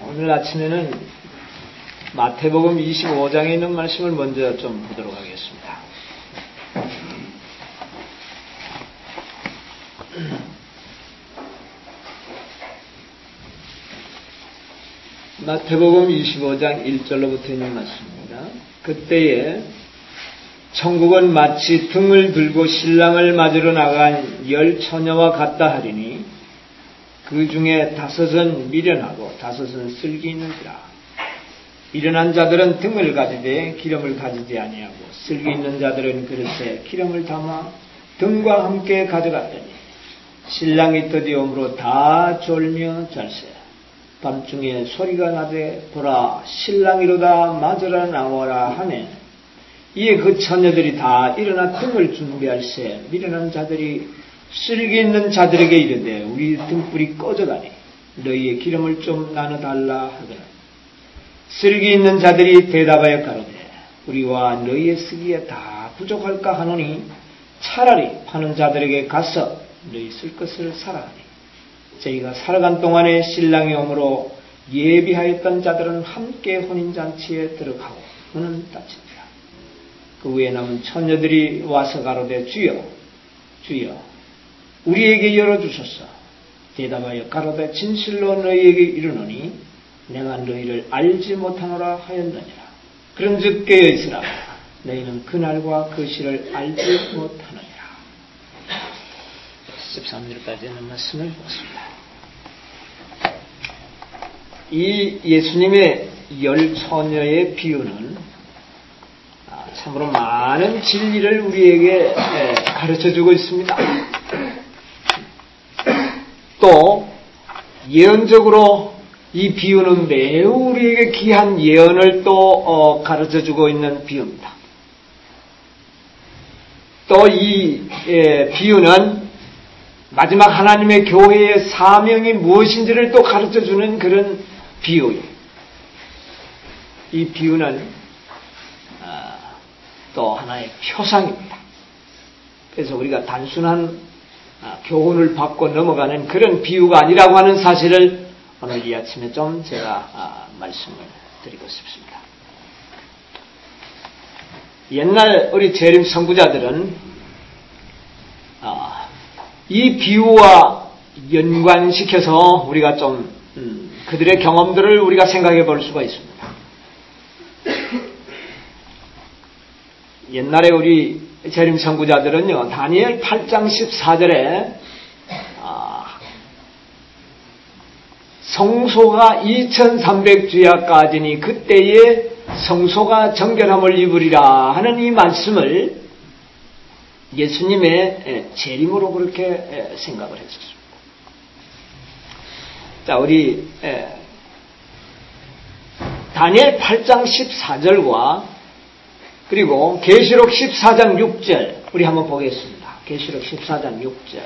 오늘 아침에는 마태복음 25장에 있는 말씀을 먼저 좀 보도록 하겠습니다. 마태복음 25장 1절로부터 있는 말씀입니다. 그때에 천국은 마치 등을 들고 신랑을 맞으러 나간 10 처녀와 같다 하리니 그 중에 5은 미련하고 5은 슬기 있는지라. 미련한 자들은 등을 가지되 기름을 가지지 아니하고 슬기 있는 자들은 그릇에 기름을 담아 등과 함께 가져갔더니 신랑이 드디어옴으로 다 졸며 잘세. 밤중에 소리가 나되 보라 신랑이로다 맞으러 나오라 하네. 이에 그 처녀들이 다 일어나 등을 준비할세. 미련한 자들이 슬기 있는 자들에게 이르되 우리 등불이 꺼져가니 너희의 기름을 좀 나눠달라 하거늘. 슬기 있는 자들이 대답하여 가로되 우리와 너희의 쓰기에 다 부족할까 하노니 차라리 파는 자들에게 가서 너희 쓸 것을 사라 하니 저희가 살아간 동안에 신랑이 오므로 예비하였던 자들은 함께 혼인잔치에 들어가고 문은 닫히니라. 그 후에 남은 처녀들이 와서 가로되 주여 주여 우리에게 열어주소서. 대답하여 가로되 진실로 너희에게 이르노니 내가 너희를 알지 못하노라 하였느니라. 그런즉 깨어있으라. 너희는 그날과 그 시를 알지 못하느니라. 13절까지 있는 말씀을 보겠습니다. 이 예수님의 10 처녀의 비유는 참으로 많은 진리를 우리에게 가르쳐주고 있습니다. 또 예언적으로 이 비유는 매우 우리에게 귀한 예언을 또 가르쳐주고 있는 비유입니다. 또 이 비유는 마지막 하나님의 교회의 사명이 무엇인지를 또 가르쳐주는 그런 비유예요. 이 비유는 또 하나의 표상입니다. 그래서 우리가 단순한 교훈을 받고 넘어가는 그런 비유가 아니라고 하는 사실을 오늘 이 아침에 좀 제가 말씀을 드리고 싶습니다. 옛날 우리 재림 선구자들은 이 비유와 연관시켜서 우리가 좀 그들의 경험들을 우리가 생각해 볼 수가 있습니다. 옛날에 우리 재림 선구자들은요, 다니엘 8장 14절에 성소가 2300주야까지니 그때에 성소가 정결함을 입으리라 하는 이 말씀을 예수님의 재림으로 그렇게 생각을 했었습니다. 자, 우리 다니엘 8장 14절과 그리고 계시록 14장 6절 우리 한번 보겠습니다. 계시록 14장 6절.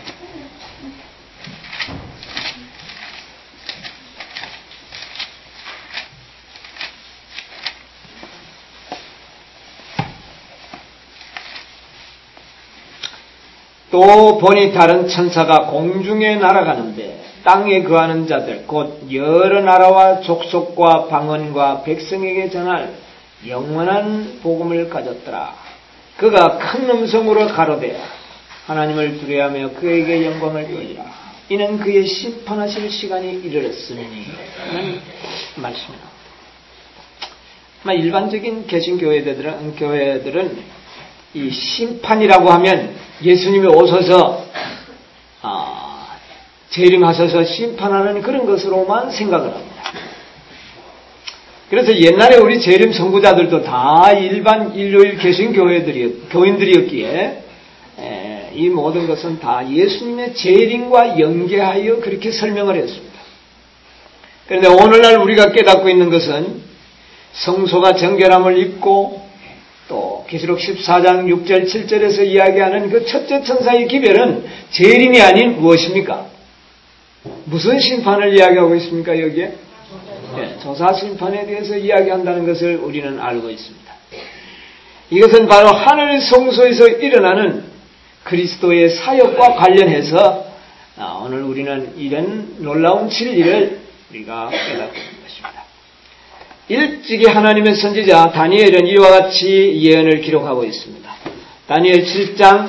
또 보니 다른 천사가 공중에 날아가는데 땅에 거하는 자들 곧 여러 나라와 족속과 방언과 백성에게 전할 영원한 복음을 가졌더라. 그가 큰 음성으로 가로되 하나님을 두려워하며 그에게 영광을 돌리라. 이는 그의 심판하실 시간이 이르렀으니 하는 말씀입니다. 일반적인 개신교회들은 이 심판이라고 하면 예수님이 오셔서 재림하셔서 심판하는 그런 것으로만 생각을 합니다. 그래서 옛날에 우리 재림 선구자들도 다 일반 일요일 교인들이었기에 이 모든 것은 다 예수님의 재림과 연계하여 그렇게 설명을 했습니다. 그런데 오늘날 우리가 깨닫고 있는 것은 성소가 정결함을 입고 또 계시록 14장 6절 7절에서 이야기하는 그 첫째 천사의 기별은 재림이 아닌 무엇입니까? 무슨 심판을 이야기하고 있습니까? 여기에? 조사 심판에 대해서 이야기한다는 것을 우리는 알고 있습니다. 이것은 바로 하늘 성소에서 일어나는 그리스도의 사역과 관련해서 오늘 우리는 이런 놀라운 진리를 우리가 깨닫게 된 것입니다. 일찍이 하나님의 선지자 다니엘은 이와 같이 예언을 기록하고 있습니다. 다니엘 7장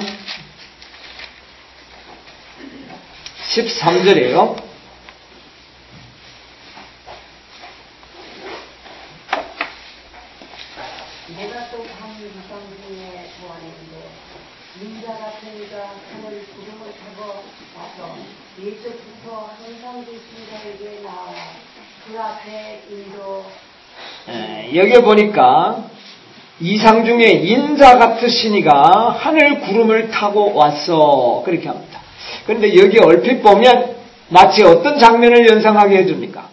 13절이에요. 내가 또 밤 이상 중에 보았는데 인자 같은 이가 하늘 구름을 타고 와서 예적부터 항상 계신 자에게 나와 그 앞에 인도. 여기 보니까 이상 중에 인자 같으신 이가 하늘 구름을 타고 왔어 그렇게 합니다. 그런데 여기 얼핏 보면 마치 어떤 장면을 연상하게 해줍니까?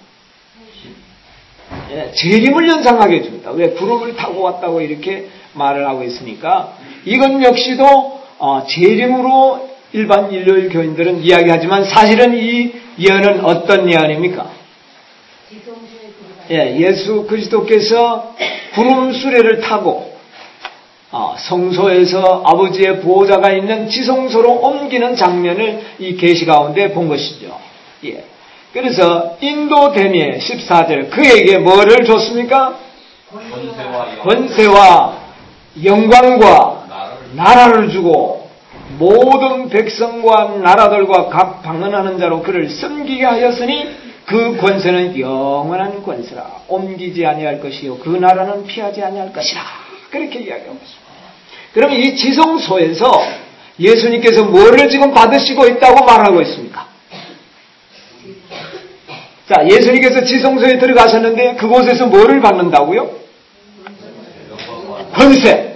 재림을 연상하게 해줍니다. 왜 구름을 타고 왔다고 이렇게 말을 하고 있으니까 이건 역시도 재림으로 일반 일요일 교인들은 이야기하지만 사실은 이 예언은 어떤 예언입니까? 예수 그리스도께서 구름 수레를 타고 성소에서 아버지의 보호자가 있는 지성소로 옮기는 장면을 이 계시 가운데 본 것이죠. 예. 그래서 인도되매 14절 그에게 뭐를 줬습니까? 권세와 영광과 나라를 주고 모든 백성과 나라들과 각 방언하는 자로 그를 섬기게 하였으니 그 권세는 영원한 권세라. 옮기지 아니할 것이요 그 나라는 피하지 아니할 것이라. 그렇게 이야기하고 있습니다. 그럼 이 지성소에서 예수님께서 뭐를 지금 받으시고 있다고 말하고 있습니까? 자, 예수님께서 지성소에 들어가셨는데 그곳에서 뭐를 받는다고요? 권세.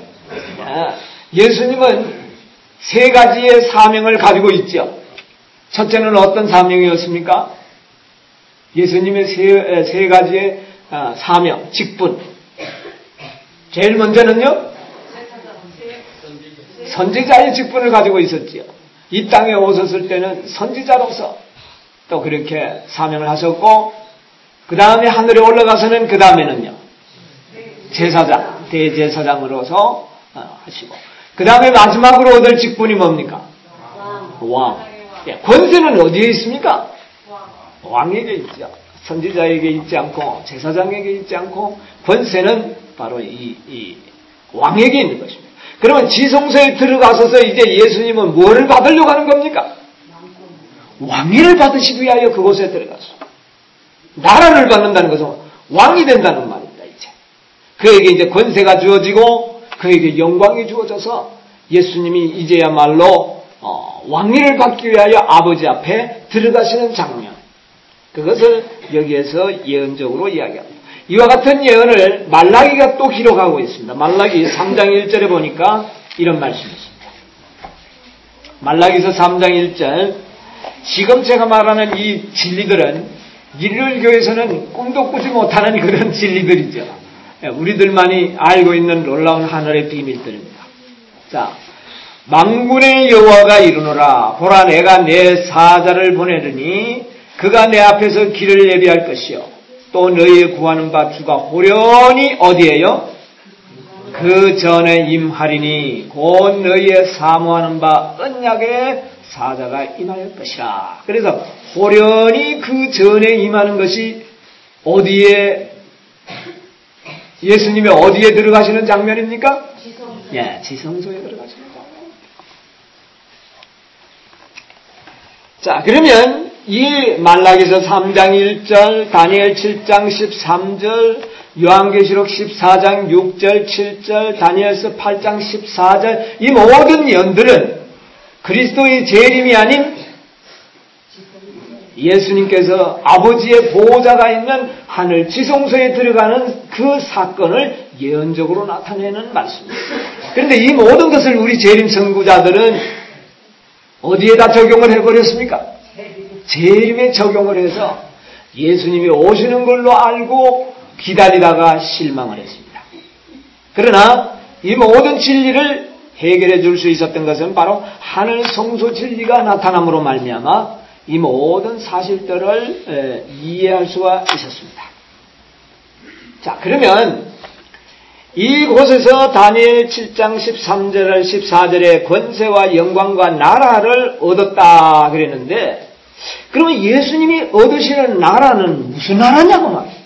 예수님은 세 가지의 사명을 가지고 있죠. 첫째는 어떤 사명이었습니까? 예수님의 세 가지의 사명, 직분. 제일 먼저는요, 선지자의 직분을 가지고 있었지요. 이 땅에 오셨을 때는 선지자로서 또 그렇게 사명을 하셨고, 그 다음에 하늘에 올라가서는 그 다음에는요, 제사장, 대제사장으로서 하시고, 그 다음에 마지막으로 얻을 직분이 뭡니까? 왕. 권세는 어디에 있습니까? 왕에게 있죠. 선지자에게 있지 않고 제사장에게 있지 않고 권세는 바로 이 왕에게 있는 것입니다. 그러면 지성소에 들어가서서 이제 예수님은 뭐를 받으려고 하는 겁니까? 왕위를 받으시기 위하여 그곳에 들어가서 나라를 받는다는 것은 왕이 된다는 말입니다. 이제 그에게 이제 권세가 주어지고 그에게 영광이 주어져서 예수님이 이제야말로 왕위를 받기 위하여 아버지 앞에 들어가시는 장면. 그것을 여기에서 예언적으로 이야기합니다. 이와 같은 예언을 말라기가 또 기록하고 있습니다. 말라기 3장 1절에 보니까 이런 말씀이 있습니다. 말라기서 3장 1절 지금 제가 말하는 이 진리들은 일요일교에서는 꿈도 꾸지 못하는 그런 진리들이죠. 우리들만이 알고 있는 놀라운 하늘의 비밀들입니다. 자, 만군의 여호와가 이르노라 보라 내가 내 사자를 보내르니 그가 내 앞에서 길을 예비할 것이요 또 너희의 구하는 바 주가 호련히 어디에요? 그 전에 임하리니 곧 너희의 사모하는 바 언약의 사자가 임할 것이라. 그래서 호련히 그 전에 임하는 것이 어디에 예수님이 어디에 들어가시는 장면입니까? 예, 지성소에 들어가시는 장면. 자, 그러면 이 말라기서 3장 1절, 다니엘 7장 13절, 요한계시록 14장 6절, 7절, 다니엘서 8장 14절 이 모든 예언들은 그리스도의 재림이 아닌 예수님께서 아버지의 보호자가 있는 하늘 지성소에 들어가는 그 사건을 예언적으로 나타내는 말씀입니다. 그런데 이 모든 것을 우리 재림 선구자들은 어디에다 적용을 해버렸습니까? 재림에 적용을 해서 예수님이 오시는 걸로 알고 기다리다가 실망을 했습니다. 그러나 이 모든 진리를 해결해 줄 수 있었던 것은 바로 하늘 성소 진리가 나타남으로 말미암아 이 모든 사실들을 이해할 수가 있었습니다. 자, 그러면 이곳에서 다니엘 7장 13절 14절에 권세와 영광과 나라를 얻었다 그랬는데 그러면 예수님이 얻으시는 나라는 무슨 나라냐고 말이에요.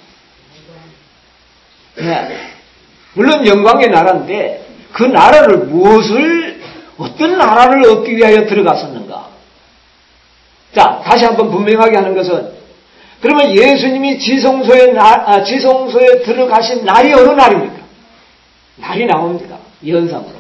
네. 물론 영광의 나라인데 그 나라를 어떤 나라를 얻기 위하여 들어갔었는가? 자, 다시 한번 분명하게 하는 것은 그러면 예수님이 지성소에 들어가신 날이 어느 날입니까? 날이 나옵니다. 예언상으로.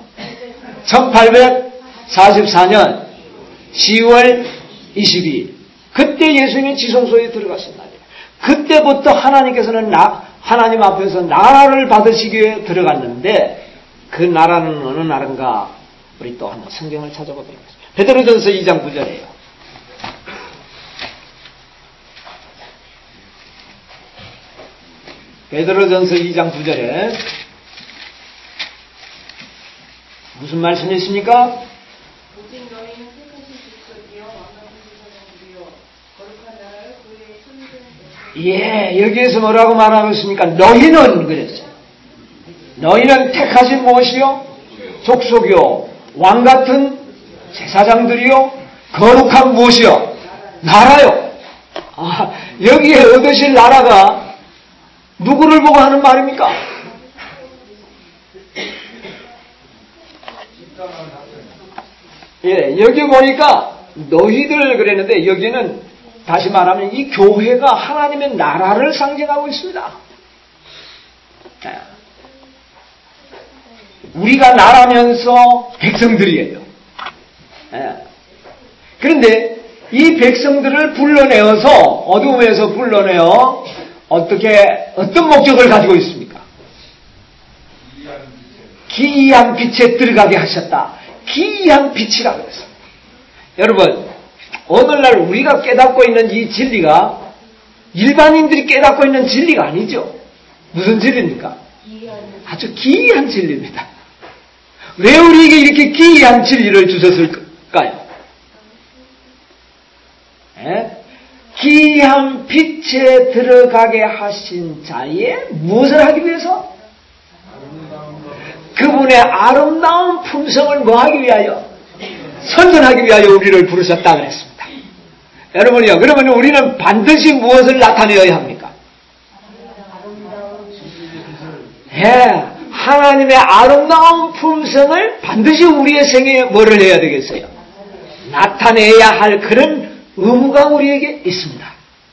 1844년 10월 22일. 그때 예수님이 지성소에 들어가신 날이에요. 그때부터 하나님께서는 하나님 앞에서 나라를 받으시기 위해 들어갔는데 그 나라는 어느 나라인가? 우리 또 한번 성경을 찾아보도록 하겠습니다. 베드로전서 2장 9절이에요. 베드로전서 2장 9절에 무슨 말씀이 있습니까? 오직 너희는 택하신 족속이요 왕같은 제사장들이요 거룩한 나라를 그의 손에 예, 여기에서 뭐라고 말하고 있습니까? 너희는 그랬어요. 너희는 택하신 무엇이요? 족속이요 왕같은 제사장들이요 거룩한 무엇이요? 나라요. 여기에 얻으실 나라가 누구를 보고 하는 말입니까? 예, 여기 보니까 너희들 그랬는데 여기는 다시 말하면 이 교회가 하나님의 나라를 상징하고 있습니다. 우리가 나라면서 백성들이에요. 예. 그런데 이 백성들을 불러내어서 어둠에서 불러내어 어떤 목적을 가지고 있습니까? 기이한 빛에 들어가게 하셨다. 기이한 빛이라 그랬습니다. 여러분, 오늘날 우리가 깨닫고 있는 이 진리가 일반인들이 깨닫고 있는 진리가 아니죠. 무슨 진리입니까? 아주 기이한 진리입니다. 왜 우리에게 이렇게 기이한 진리를 주셨을까요? 예? 기이한 빛에 들어가게 하신 자의 무엇을 하기 위해서? 그분의 아름다운 품성을 뭐하기 위하여? 선전하기 위하여 우리를 부르셨다 그랬습니다. 여러분이요, 그러면 우리는 반드시 무엇을 나타내어야 합니까? 예, 하나님의 아름다운 품성을 반드시 우리의 생애에 뭐를 해야 되겠어요? 나타내야 할 그런 의무가 우리에게 있습니다.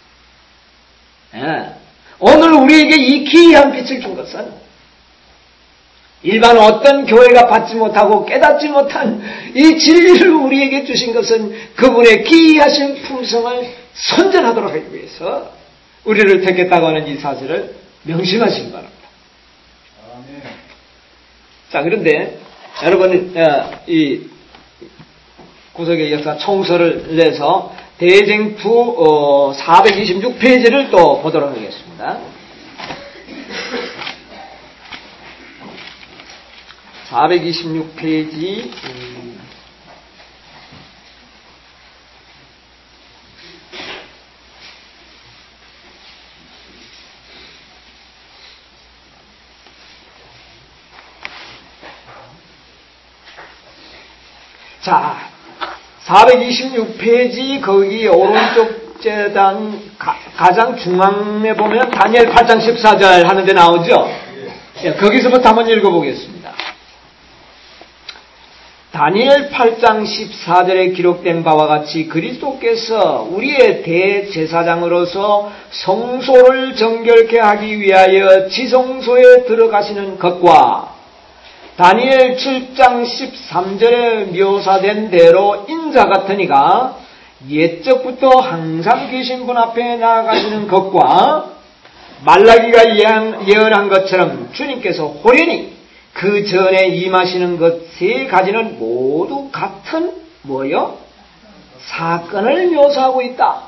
예, 오늘 우리에게 이 기이한 빛을 준 것은 일반 어떤 교회가 받지 못하고 깨닫지 못한 이 진리를 우리에게 주신 것은 그분의 기이하신 품성을 선전하도록 하기 위해서 우리를 택했다고 하는 이 사실을 명심하시기 바랍니다. 자, 그런데 여러분 이 구석의 역사 총서를 내서 대쟁투 426페이지를 또 보도록 하겠습니다. 426페이지 자, 426페이지 거기 오른쪽 재단 가장 중앙에 보면 다니엘 8장 14절 하는데 나오죠? 예, 거기서부터 한번 읽어보겠습니다. 다니엘 8장 14절에 기록된 바와 같이 그리스도께서 우리의 대제사장으로서 성소를 정결케 하기 위하여 지성소에 들어가시는 것과 다니엘 7장 13절에 묘사된 대로 인자 같으니가 옛적부터 항상 계신 분 앞에 나아가시는 것과 말라기가 예언한 것처럼 주님께서 호련히 그 전에 임하시는 것 세 가지는 모두 같은 뭐요? 사건을 묘사하고 있다.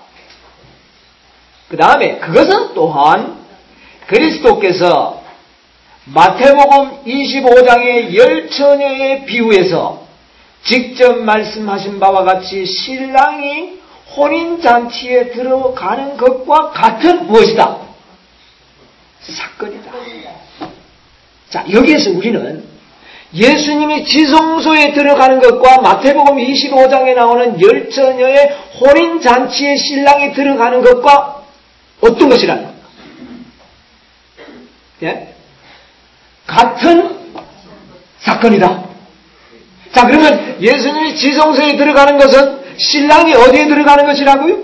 그 다음에 그것은 또한 그리스도께서 마태복음 25장의 10처녀의 비유에서 직접 말씀하신 바와 같이 신랑이 혼인잔치에 들어가는 것과 같은 무엇이다? 사건이다. 자, 여기에서 우리는 예수님이 지성소에 들어가는 것과 마태복음 25장에 나오는 열 처녀의 혼인잔치에 신랑이 들어가는 것과 어떤 것이라는 겁니까? 예? 같은 사건이다. 자, 그러면 예수님이 지성소에 들어가는 것은 신랑이 어디에 들어가는 것이라고요?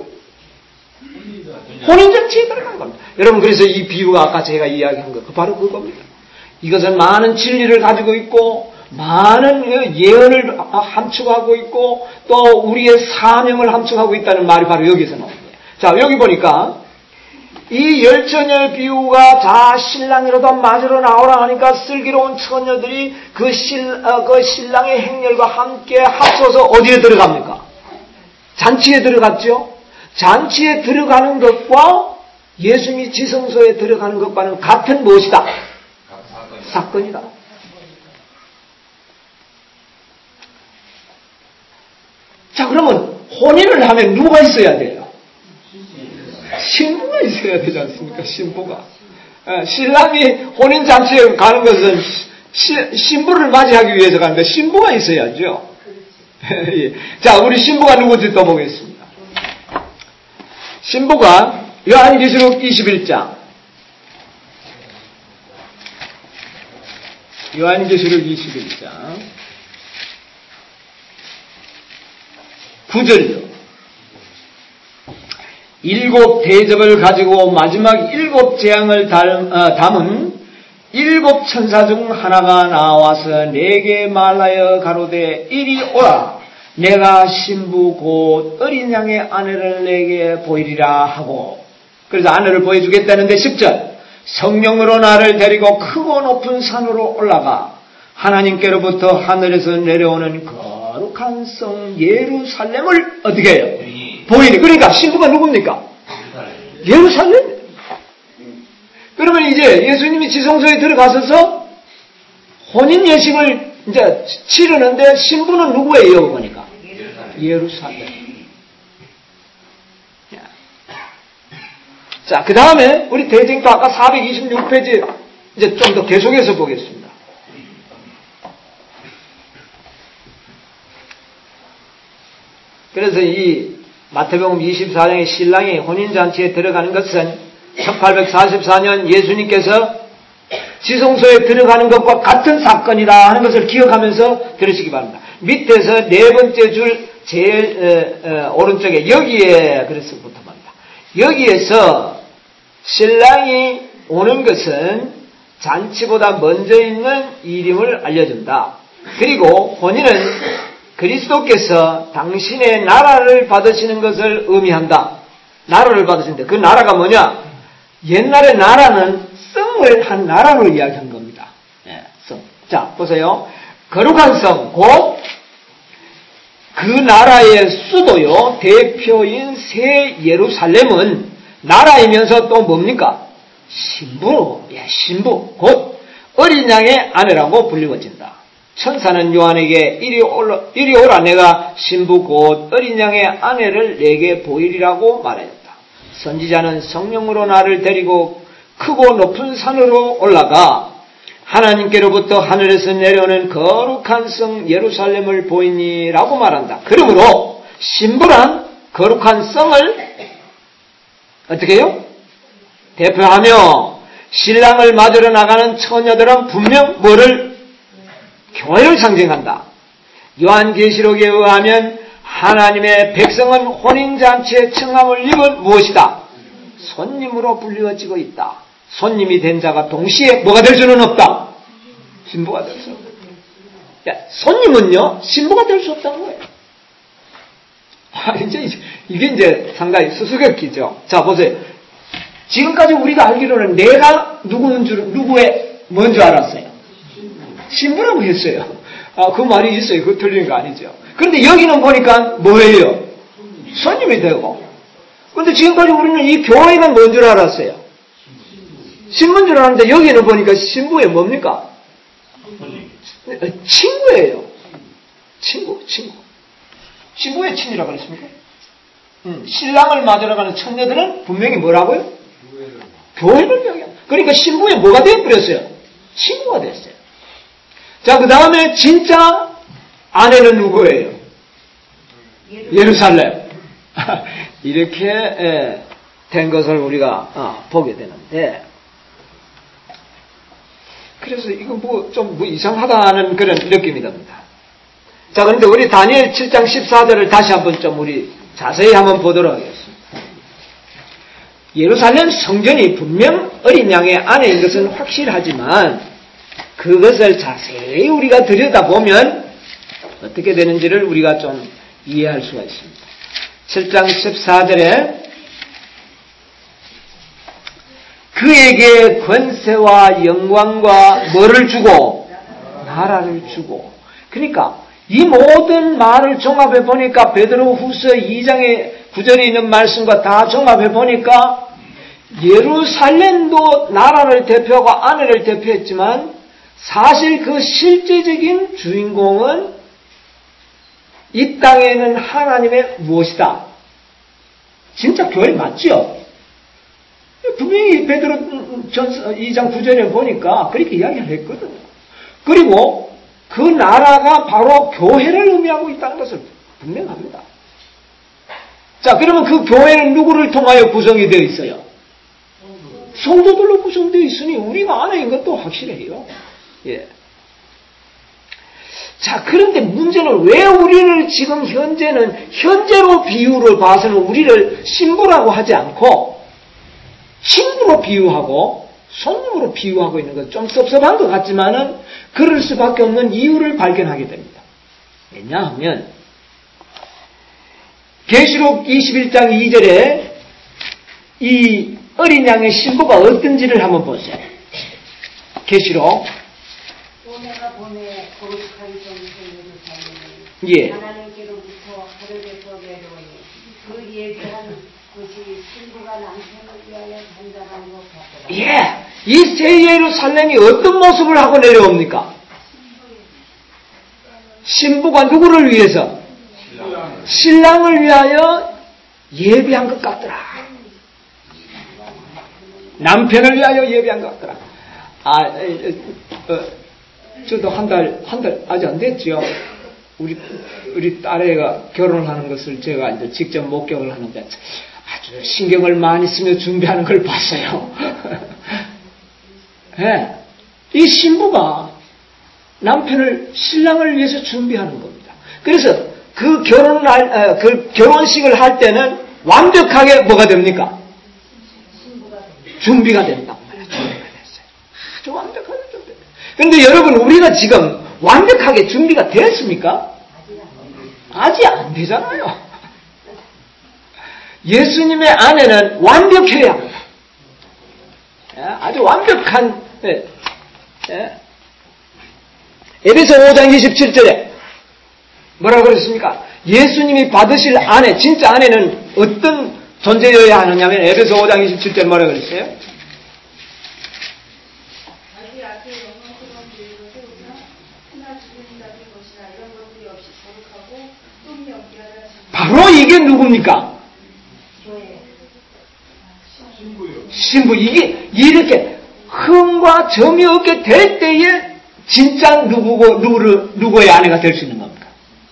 혼인잔치에 들어가는 겁니다. 여러분, 그래서 이 비유가 아까 제가 이야기한 것, 바로 그겁니다. 이것은 많은 진리를 가지고 있고, 많은 예언을 함축하고 있고, 또 우리의 사명을 함축하고 있다는 말이 바로 여기서 나옵니다. 자, 여기 보니까, 이 열 처녀의 비유가 자 신랑이라도 맞으러 나오라 하니까 슬기로운 처녀들이 그 신랑의 행렬과 함께 합쳐서 어디에 들어갑니까? 잔치에 들어갔죠? 잔치에 들어가는 것과 예수님이 지성소에 들어가는 것과는 같은 무엇이다? 사건이다. 자, 그러면 혼인을 하면 누가 있어야 돼요? 신부가 있어야 되지 않습니까? 신부가. 신랑이 혼인잔치에 가는 것은 신부를 맞이하기 위해서 가는데 신부가 있어야죠. 자, 우리 신부가 누구인지 또 보겠습니다. 신부가 요한계시록 21장. 요한계시록 21장. 9절이요. 일곱 대접을 가지고 마지막 일곱 재앙을 담은 일곱 천사 중 하나가 나와서 내게 말하여 가로되 이리 오라. 내가 신부 곧 어린 양의 아내를 내게 보이리라 하고. 그래서 아내를 보여주겠다는데 10절. 성령으로 나를 데리고 크고 높은 산으로 올라가 하나님께로부터 하늘에서 내려오는 거룩한 성 예루살렘을 어떻게 해요? 보이니. 그러니까 신부가 누굽니까? 예루살렘. 그러면 이제 예수님이 지성소에 들어가셔서 혼인 예식을 이제 치르는데 신부는 누구예요? 보니까 예루살렘. 자, 그 다음에 우리 대쟁도 아까 426페이지 이제 좀 더 계속해서 보겠습니다. 그래서 이 마태복음 24장의 신랑이 혼인잔치에 들어가는 것은 1844년 예수님께서 지성소에 들어가는 것과 같은 사건이다 하는 것을 기억하면서 들으시기 바랍니다. 밑에서 네 번째 줄 제일 오른쪽에 여기에 그래서부터 말입니다. 여기에서 신랑이 오는 것은 잔치보다 먼저 있는 일임을 알려준다. 그리고 혼인은 그리스도께서 당신의 나라를 받으시는 것을 의미한다. 나라를 받으시는데 그 나라가 뭐냐? 옛날에 나라는 성을 한 나라로 이야기한 겁니다. 성. 자, 보세요. 거룩한 성, 곧 그 나라의 수도요, 대표인 새 예루살렘은 나라이면서 또 뭡니까? 신부, 곧 어린 양의 아내라고 불리워진다. 천사는 요한에게 이리 오라 내가 신부 곧 어린 양의 아내를 내게 보이리라고 말하였다. 선지자는 성령으로 나를 데리고 크고 높은 산으로 올라가 하나님께로부터 하늘에서 내려오는 거룩한 성 예루살렘을 보이니라고 말한다. 그러므로 신부란 거룩한 성을 어떻게 해요? 대표하며 신랑을 맞으러 나가는 처녀들은 분명 뭐를? 교회를 상징한다. 요한계시록에 의하면 하나님의 백성은 혼인잔치의 청함을 입은 무엇이다? 손님으로 불리워지고 있다. 손님이 된 자가 동시에 뭐가 될 수는 없다. 신부가 될 수 없다. 손님은요, 신부가 될 수 없다는 거예요. 이게 이제 상당히 수수께끼죠. 자, 보세요. 지금까지 우리가 알기로는 내가 누구의 뭔 줄 알았어요? 신부라고 했어요. 그 말이 있어요. 그거 틀린 거 아니죠. 그런데 여기는 보니까 뭐예요? 손님이 되고. 그런데 지금까지 우리는 이 교회가 뭔 줄 알았어요? 신부인 줄 알았는데 여기는 보니까 신부의 뭡니까? 친구예요. 친구. 친구의 친이라고 그랬습니까? 신랑을 맞으러 가는 처녀들은 분명히 뭐라고요? 교회를 이야기합니다. 그러니까 신부의 뭐가 되어버렸어요? 친구가 됐어요. 자, 그 다음에 진짜 아내는 누구예요? 예루살렘. 이렇게 된 것을 우리가 보게 되는데, 그래서 이거 좀 이상하다는 그런 느낌이 듭니다. 자, 그런데 우리 다니엘 7장 14절을 다시 한번 좀 우리 자세히 한번 보도록 하겠습니다. 예루살렘 성전이 분명 어린 양의 아내인 것은 확실하지만 그것을 자세히 우리가 들여다보면 어떻게 되는지를 우리가 좀 이해할 수가 있습니다. 7장 14절에 그에게 권세와 영광과 뭐를 주고? 나라를 주고. 그러니까 이 모든 말을 종합해 보니까 베드로 후서 2장의 9절에 있는 말씀과 다 종합해 보니까 예루살렘도 나라를 대표하고 아내를 대표했지만 사실 그 실제적인 주인공은 이 땅에 있는 하나님의 무엇이다? 진짜 교회 맞지요? 분명히 베드로 2장 9절에 보니까 그렇게 이야기를 했거든요. 그리고 그 나라가 바로 교회를 의미하고 있다는 것을 분명합니다. 자, 그러면 그 교회는 누구를 통하여 구성이 되어 있어요? 성도들로 구성되어 있으니 우리가 아내인 것도 확실해요. 예. 자, 그런데 문제는 왜 우리를 지금 현재로 비유를 봐서는 우리를 신부라고 하지 않고 친구로 비유하고 손님으로 비유하고 있는 건 좀 섭섭한 것 같지만은 그럴 수밖에 없는 이유를 발견하게 됩니다. 왜냐하면 계시록 21장 2절에 이 어린 양의 신부가 어떤지를 한번 보세요. 계시록 내가 보내 거룩하기 전에 예. 하나님께로부터 하늘에서 내려오니 그 예배한 것이 신부가 남편을 위하여 단장한 것 같더라. 예. 이 새 예루살렘이 어떤 모습을 하고 내려옵니까? 신부가 누구를 위해서? 신랑을 위하여 예배한 것 같더라. 남편을 위하여 예배한 것 같더라. 저도 한 달 아직 안 됐죠. 우리 딸애가 결혼하는 것을 제가 이제 직접 목격을 하는데 아주 신경을 많이 쓰며 준비하는 걸 봤어요. 네. 이 신부가 신랑을 위해서 준비하는 겁니다. 그래서 그 결혼식을 할 때는 완벽하게 뭐가 됩니까? 준비가 된다고 말해요. 준비가 됐어요. 아주 완벽하게 준비가 됐어요. 그런데 여러분, 우리가 지금 완벽하게 준비가 됐습니까? 아직 안 되잖아요. 예수님의 아내는 완벽해야 합니다. 아주 완벽한, 에베소 5장 27절에 뭐라고 그랬습니까? 예수님이 받으실 아내, 진짜 아내는 어떤 존재여야 하느냐면 에베소 5장 27절 뭐라고 그랬어요? 자기 앞에 영광스러운 계획을 세우며 하나 죽은 자의 것이나 이런 것들이 없이 거룩하고 흠이 없게 하라 하십니다. 바로 이게 누굽니까? 신부요. 신부. 이게 이렇게 흠과 점이 없게 될 때에 진짜 누구의 아내가 될 수 있는 겁니까?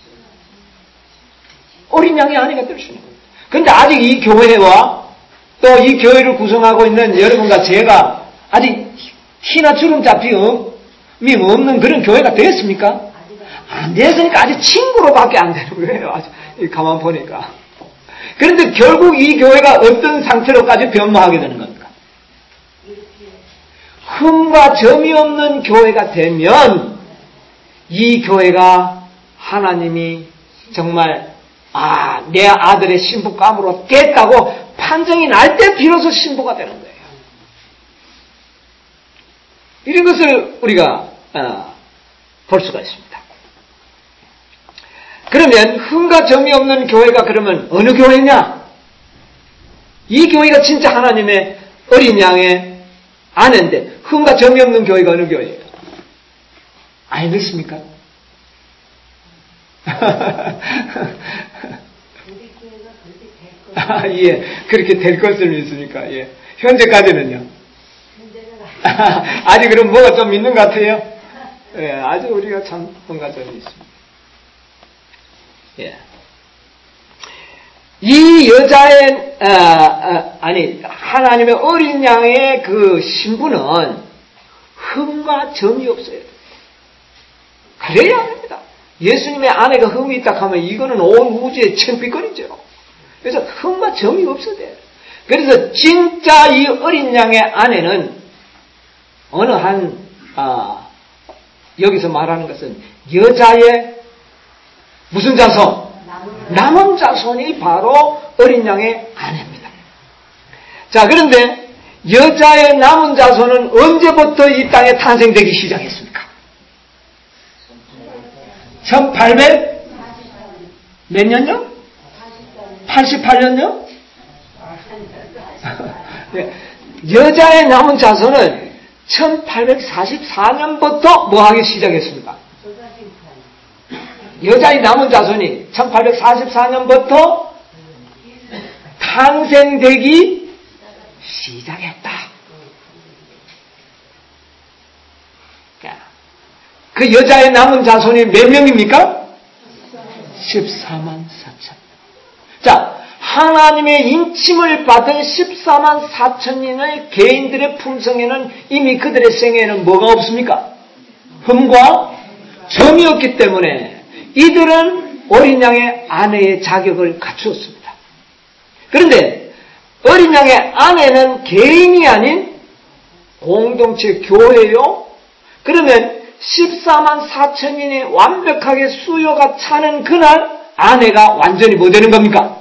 어린 양의 아내가 될 수 있는 겁니다. 그런데 아직 이 교회와 또 이 교회를 구성하고 있는 여러분과 제가 아직 키나 주름 잡힘이 없는 그런 교회가 되었습니까? 안 됐으니까 아직 친구로밖에 안 되는 거예요. 아직 가만 보니까. 그런데 결국 이 교회가 어떤 상태로까지 변모하게 되는 겁니까? 흠과 점이 없는 교회가 되면 이 교회가 하나님이 정말 내 아들의 신부감으로 깼다고 판정이 날 때 비로소 신부가 되는 거예요. 이런 것을 우리가 볼 수가 있습니다. 그러면 흠과 점이 없는 교회가 그러면 어느 교회냐? 이 교회가 진짜 하나님의 어린 양의 아내인데 흠과 점이 없는 교회가 어느 교회예요? 알겠습니까? 예, 그렇게 될 것을 믿습니까? 예. 현재까지는요? 아직 그럼 뭐가 좀 있는 것 같아요? 예, 아주 우리가 참 흥가점이 있습니다. 예. 이 여자의, 하나님의 어린 양의 그 신부는 흠과 점이 없어야 됩니다. 그래야 됩니다. 예수님의 아내가 흠이 있다 하면 이거는 온 우주의 창피거리죠. 그래서 흠과 점이 없어야 돼요. 그래서 진짜 이 어린 양의 아내는 어느 여기서 말하는 것은 여자의 무슨 자손? 남은 자손이 바로 어린 양의 아내입니다. 자, 그런데 여자의 남은 자손은 언제부터 이 땅에 탄생되기 시작했습니까? 1800 몇 년요? 88년요? 여자의 남은 자손은 1844년부터 뭐 하기 시작했습니까? 여자의 남은 자손이 1844년부터 탄생되기 시작했다. 그 여자의 남은 자손이 몇 명입니까? 14만 4천. 자, 하나님의 인침을 받은 14만 4천인의 개인들의 품성에는 이미 그들의 생애에는 뭐가 없습니까? 흠과 점이 없기 때문에 이들은 어린 양의 아내의 자격을 갖추었습니다. 그런데 어린 양의 아내는 개인이 아닌 공동체 교회요? 그러면 14만 4천인이 완벽하게 수요가 차는 그날 아내가 완전히 뭐 되는 겁니까?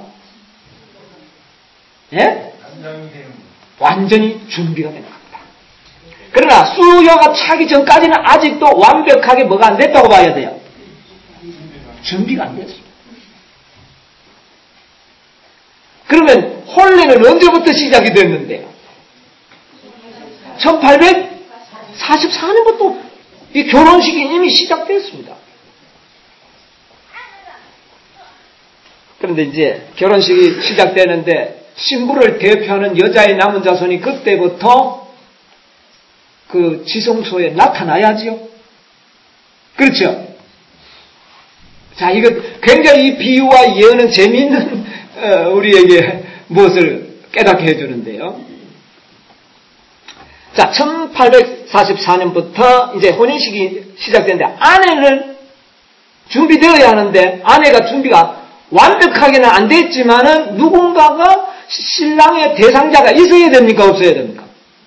예? 완전히 준비가 되는 겁니다. 그러나 수요가 차기 전까지는 아직도 완벽하게 뭐가 안 됐다고 봐야 돼요? 준비가 안 됐습니다. 그러면 혼례는 언제부터 시작이 됐는데요? 1844년부터 이 결혼식이 이미 시작됐습니다. 그런데 이제 결혼식이 시작되는데 신부를 대표하는 여자의 남은 자손이 그때부터 그 지성소에 나타나야지요. 그렇죠? 자, 이거 굉장히 이 비유와 예언은 재미있는 우리에게 무엇을 깨닫게 해주는데요. 자, 1844년부터 이제 혼인식이 시작되는데 아내는 준비되어야 하는데 아내가 준비가 완벽하게는 안 됐지만은 누군가가 신랑의 대상자가 있어야 됩니까? 없어야 됩니까?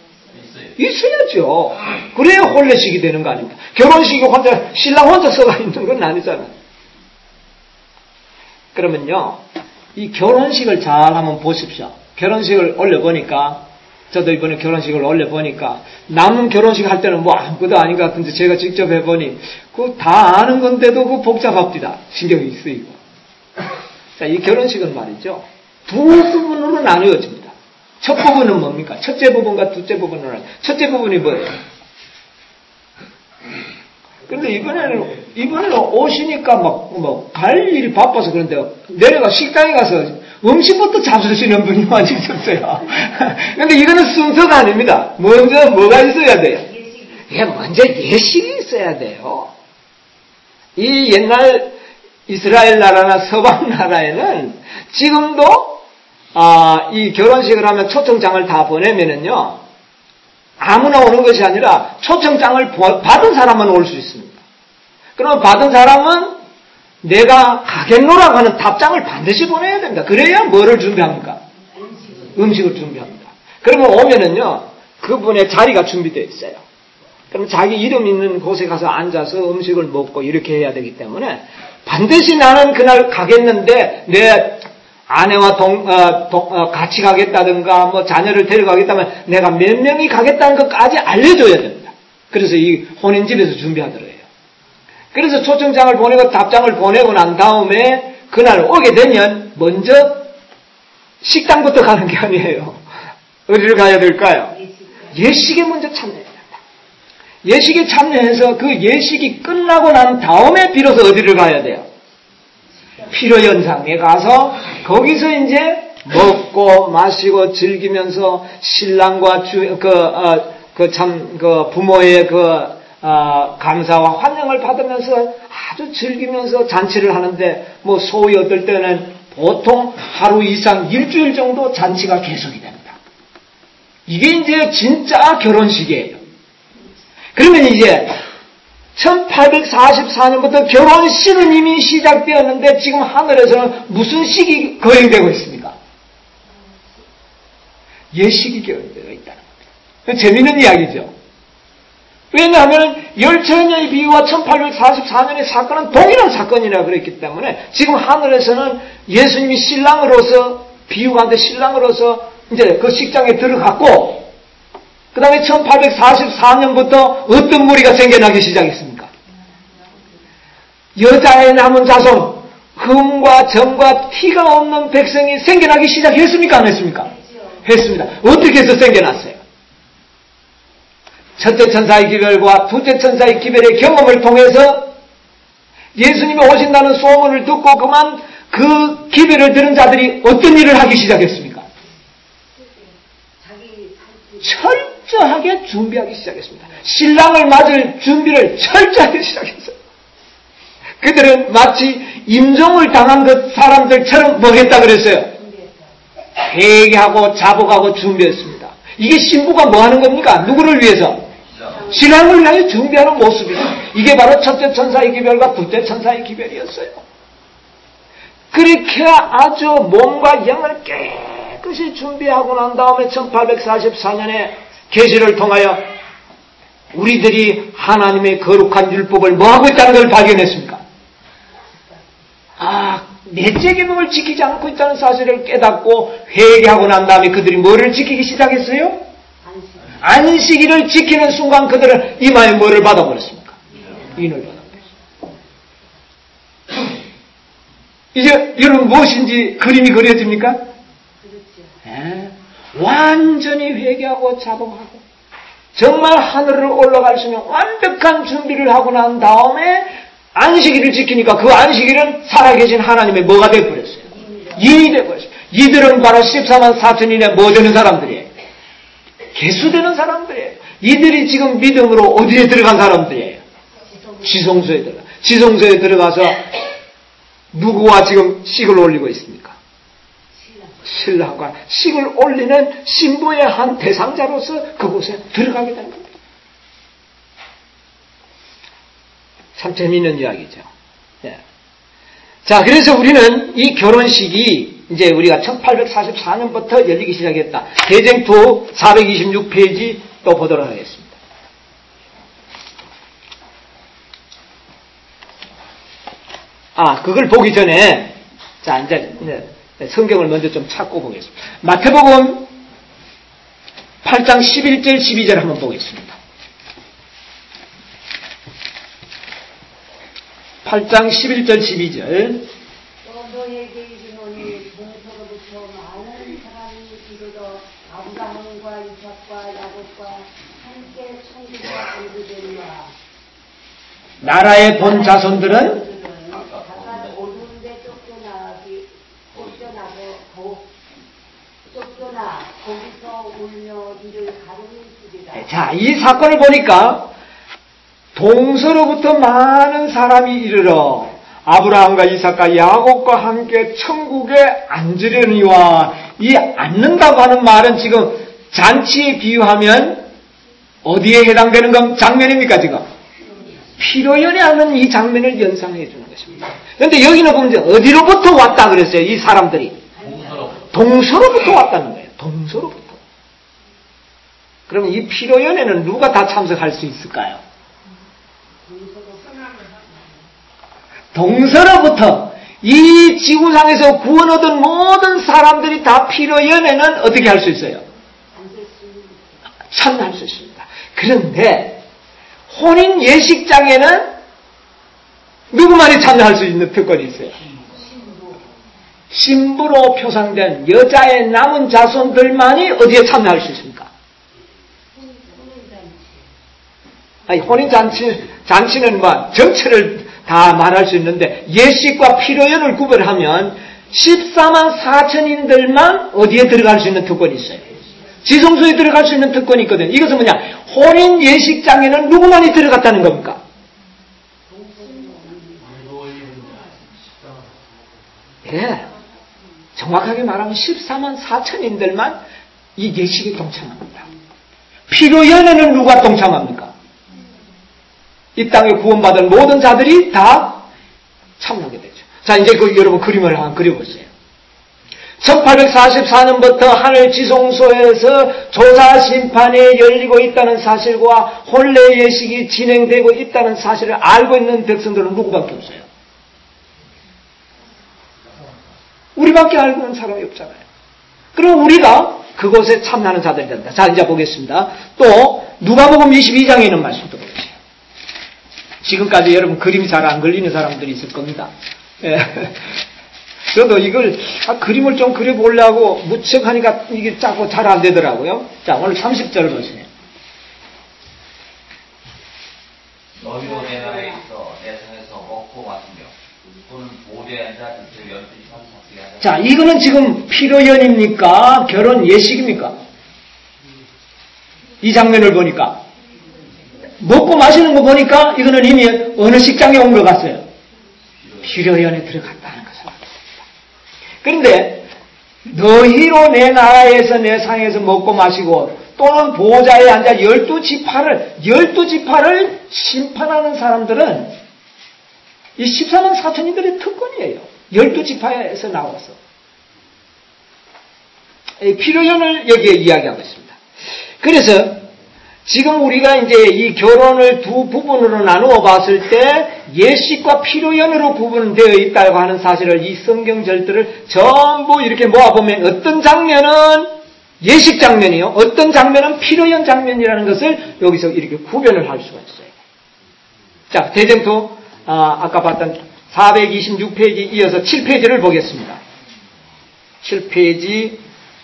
있어야죠. 그래야 혼례식이 되는 거 아닙니까? 결혼식이 혼자 신랑 혼자 서가 있는 건 아니잖아요. 그러면요, 이 결혼식을 잘 한번 보십시오. 결혼식을 올려보니까 저도 이번에 결혼식을 올려보니까 남은 결혼식 할 때는 뭐 아무것도 아닌 것 같은데 제가 직접 해보니 그거 다 아는 건데도 그 복잡합니다. 신경이 쓰이고. 자, 이 결혼식은 말이죠. 두 부분으로 나누어집니다. 첫 부분은 뭡니까? 첫째 부분과 둘째 부분은 첫째 부분이 뭐예요? 근데 이번에는 오시니까 갈 일이 바빠서 그런데 내려가 식당에 가서 음식부터 잡수시는 분이 많이 있었어요. 근데 이거는 순서가 아닙니다. 먼저 뭐가 있어야 돼요? 먼저 예식이 있어야 돼요. 이 옛날 이스라엘 나라나 서방 나라에는 지금도 이 결혼식을 하면 초청장을 다 보내면은요, 아무나 오는 것이 아니라 초청장을 받은 사람만 올 수 있습니다. 그러면 받은 사람은 내가 가겠노라고 하는 답장을 반드시 보내야 됩니다. 그래야 뭐를 준비합니까? 음식을 준비합니다. 그러면 오면은요, 그분의 자리가 준비되어 있어요. 그럼 자기 이름 있는 곳에 가서 앉아서 음식을 먹고 이렇게 해야 되기 때문에 반드시 나는 그날 가겠는데 내 아내와 같이 가겠다든가 뭐 자녀를 데려가겠다면 내가 몇 명이 가겠다는 것까지 알려줘야 됩니다. 그래서 이 혼인집에서 준비하더래요. 그래서 초청장을 보내고 답장을 보내고 난 다음에 그날 오게 되면 먼저 식당부터 가는 게 아니에요. 어디를 가야 될까요? 예식에 먼저 참여해야 된다. 예식에 참여해서 그 예식이 끝나고 난 다음에 비로소 어디를 가야 돼요? 피로연상에 가서 거기서 이제 먹고 마시고 즐기면서 신랑과 부모의 감사와 환영을 받으면서 아주 즐기면서 잔치를 하는데 뭐 소위 어떨 때는 보통 하루 이상 일주일 정도 잔치가 계속이 됩니다. 이게 이제 진짜 결혼식이에요. 그러면 이제 1844년부터 결혼식은 이미 시작되었는데 지금 하늘에서는 무슨 식이 거행되고 있습니까? 예식이 거행되어 있다는 겁니다. 재미있는 이야기죠. 왜냐하면 열처녀의 비유와 1844년의 사건은 동일한 사건이라 그랬기 때문에 지금 하늘에서는 예수님이 신랑으로서 비유 가운데 신랑으로서 이제 그 식장에 들어갔고 그 다음에 1844년부터 어떤 무리가 생겨나기 시작했습니까? 여자의 남은 자손, 흠과 점과 티가 없는 백성이 생겨나기 시작했습니까? 안 했습니까? 했습니다. 어떻게 해서 생겨났어요? 첫째 천사의 기별과 둘째 천사의 기별의 경험을 통해서 예수님이 오신다는 소문을 듣고 그만 그 기별을 들은 자들이 어떤 일을 하기 시작했습니까? 철저하게 준비하기 시작했습니다. 신랑을 맞을 준비를 철저하게 시작했어요. 그들은 마치 임종을 당한 그 사람들처럼 뭐 했다 그랬어요? 회개하고 자복하고 준비했습니다. 이게 신부가 뭐 하는 겁니까? 누구를 위해서? 신랑을 위하여 준비하는 모습이죠. 이게 바로 첫째 천사의 기별과 둘째 천사의 기별이었어요. 그렇게 아주 몸과 영을 깨끗이 준비하고 난 다음에 1844년에 계시를 통하여 우리들이 하나님의 거룩한 율법을 뭐하고 있다는 걸 발견했습니까? 넷째 계명을 지키지 않고 있다는 사실을 깨닫고 회개하고 난 다음에 그들이 뭐를 지키기 시작했어요? 안식일을 지키는 순간 그들은 이마에 뭐를 받아버렸습니까? 인을 받아버렸습니다. 이제 여러분 무엇인지 그림이 그려집니까? 완전히 회개하고 자복하고 정말 하늘을 올라갈 수 있는 완벽한 준비를 하고 난 다음에 안식일을 지키니까 그 안식일은 살아계신 하나님의 뭐가 되어버렸어요? 인이 되어버렸어요. 이들은 바로 14만 4천인의 뭐 되는 사람들이에요? 개수되는 사람들이에요. 이들이 지금 믿음으로 어디에 들어간 사람들이에요? 지성소에 들어가. 지성소에 들어가서 누구와 지금 식을 올리고 있습니까? 신랑과 식을 올리는 신부의 한 대상자로서 그곳에 들어가게 되는 겁니다. 참 재미있는 이야기죠. 예. 자, 그래서 우리는 이 결혼식이 이제 우리가 1844년부터 열리기 시작했다. 대쟁투 426페이지 또 보도록 하겠습니다. 그걸 보기 전에 자, 이제 성경을 먼저 좀 찾고 보겠습니다. 마태복음 8장 11절 12절 한번 보겠습니다. 8장 11절 12절 너에게 이르노니 동서로부터 많은 사람이 이르러 아브라함과 이삭과 야곱과 함께 천국에 안기되리라. 나라의 본 자손들은 다만 어두운 데 쫓겨나 거기서 울며 이를 가르치리라. 자, 이 사건을 보니까 동서로부터 많은 사람이 이르러 아브라함과 이삭과 야곱과 함께 천국에 앉으려니와 이 앉는다고 하는 말은 지금 잔치에 비유하면 어디에 해당되는 장면입니까 지금? 피로연에 하는 이 장면을 연상해 주는 것입니다. 그런데 여기는 보면 어디로부터 왔다 그랬어요? 이 사람들이 동서로부터 왔다는 거예요. 동서로부터. 그럼 이 피로연에는 누가 다 참석할 수 있을까요? 동서로부터 이 지구상에서 구원 얻은 모든 사람들이 다 피로연에는 어떻게 할 수 있어요? 참여할 수 있습니다. 그런데 혼인 예식장에는 누구만이 참여할 수 있는 특권이 있어요? 신부로 표상된 여자의 남은 자손들만이 어디에 참여할 수 있습니까? 혼인잔치는 전체를 다 말할 수 있는데 예식과 피로연을 구별하면 14만 4천인들만 어디에 들어갈 수 있는 특권이 있어요? 지성소에 들어갈 수 있는 특권이 있거든요. 이것은 뭐냐? 혼인 예식장에는 누구만이 들어갔다는 겁니까? 예. 정확하게 말하면 14만 4천인들만 이 예식에 동참합니다. 피로연회는 누가 동참합니까? 이 땅에 구원받은 모든 자들이 다 참여하게 되죠. 자, 이제 여러분 그림을 한번 그려보세요. 1844년부터 하늘 지성소에서 조사 심판이 열리고 있다는 사실과 혼례 예식이 진행되고 있다는 사실을 알고 있는 백성들은 누구밖에 없어요. 우리밖에 알고 있는 사람이 없잖아요. 그럼 우리가 그곳에 참여하는 자들이 된다. 자, 이제 보겠습니다. 또 누가복음 22장에 있는 말씀도 보세요. 지금까지 여러분 그림이 잘 안 걸리는 사람들이 있을 겁니다. 예. 저도 이걸 그림을 좀 그려보려고 무척 하니까 이게 자꾸 잘 안 되더라고요. 자, 오늘 30절 보세요. 너희도 내 나라에 있어 내 성에서 먹고 마시며 또는 보좌에 앉아 이틀 12시 34시에 하자. 자, 이거는 지금 피로연입니까? 결혼 예식입니까? 이 장면을 보니까 먹고 마시는 거 보니까 이거는 이미 어느 식장에 온 것 같아요. 피로연에 들어갔다는 것을 알겠습니다. 그런데 너희로 내 나라에서 내 상에서 먹고 마시고 또는 보좌에 앉아 12지파를 심판하는 사람들은 이 14만 4천인들의 특권이에요. 12지파에서 나와서 피로연을 여기에 이야기하고 있습니다. 그래서 지금 우리가 이제 이 결혼을 두 부분으로 나누어 봤을 때 예식과 피로연으로 구분되어 있다고 하는 사실을 이 성경 절들을 전부 이렇게 모아보면 어떤 장면은 예식 장면이요, 어떤 장면은 피로연 장면이라는 것을 여기서 이렇게 구별을 할 수가 있어요. 자, 대쟁토 아까 봤던 426페이지 이어서 7페이지를 보겠습니다. 7페이지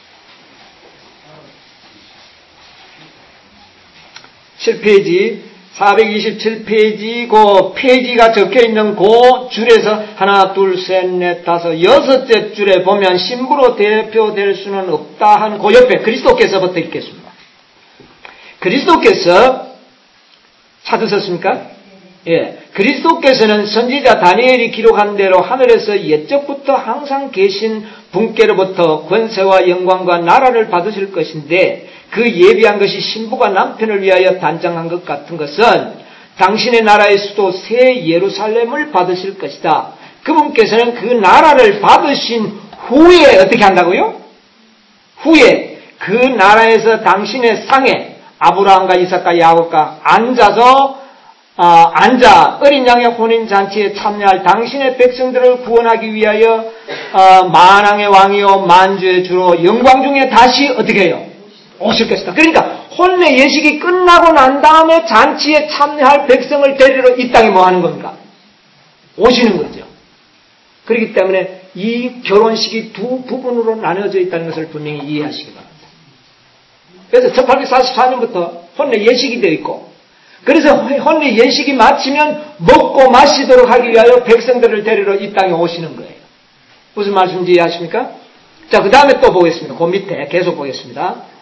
427페이지 그 페이지가 적혀있는 그 줄에서 하나, 둘, 셋, 넷, 다섯, 여섯째 줄에 보면 신부로 대표될 수는 없다 하는 그 옆에 그리스도께서부터 읽겠습니다. 그리스도께서 찾으셨습니까? 예. 그리스도께서는 선지자 다니엘이 기록한 대로 하늘에서 옛적부터 항상 계신 분께로부터 권세와 영광과 나라를 받으실 것인데 그 예비한 것이 신부가 남편을 위하여 단장한 것 같은 것은 당신의 나라의 수도 새 예루살렘을 받으실 것이다. 그분께서는 그 나라를 받으신 후에 어떻게 한다고요? 후에 그 나라에서 당신의 상에 아브라함과 이삭과 야곱과 앉아 어린 양의 혼인잔치에 참여할 당신의 백성들을 구원하기 위하여 만왕의 왕이요 만주의 주로 영광 중에 다시 어떻게 해요? 오실 것이다. 그러니까 혼례 예식이 끝나고 난 다음에 잔치에 참여할 백성을 데리러 이 땅에 뭐 하는 겁니까? 오시는 거죠. 그렇기 때문에 이 결혼식이 두 부분으로 나눠져 있다는 것을 분명히 이해하시기 바랍니다. 그래서 1844년부터 혼례 예식이 되어 있고, 그래서 혼례 예식이 마치면 먹고 마시도록 하기 위하여 백성들을 데리러 이 땅에 오시는 거예요. 무슨 말씀인지 이해하십니까? 자, 그 다음에 또 보겠습니다. 그 밑에 계속 보겠습니다.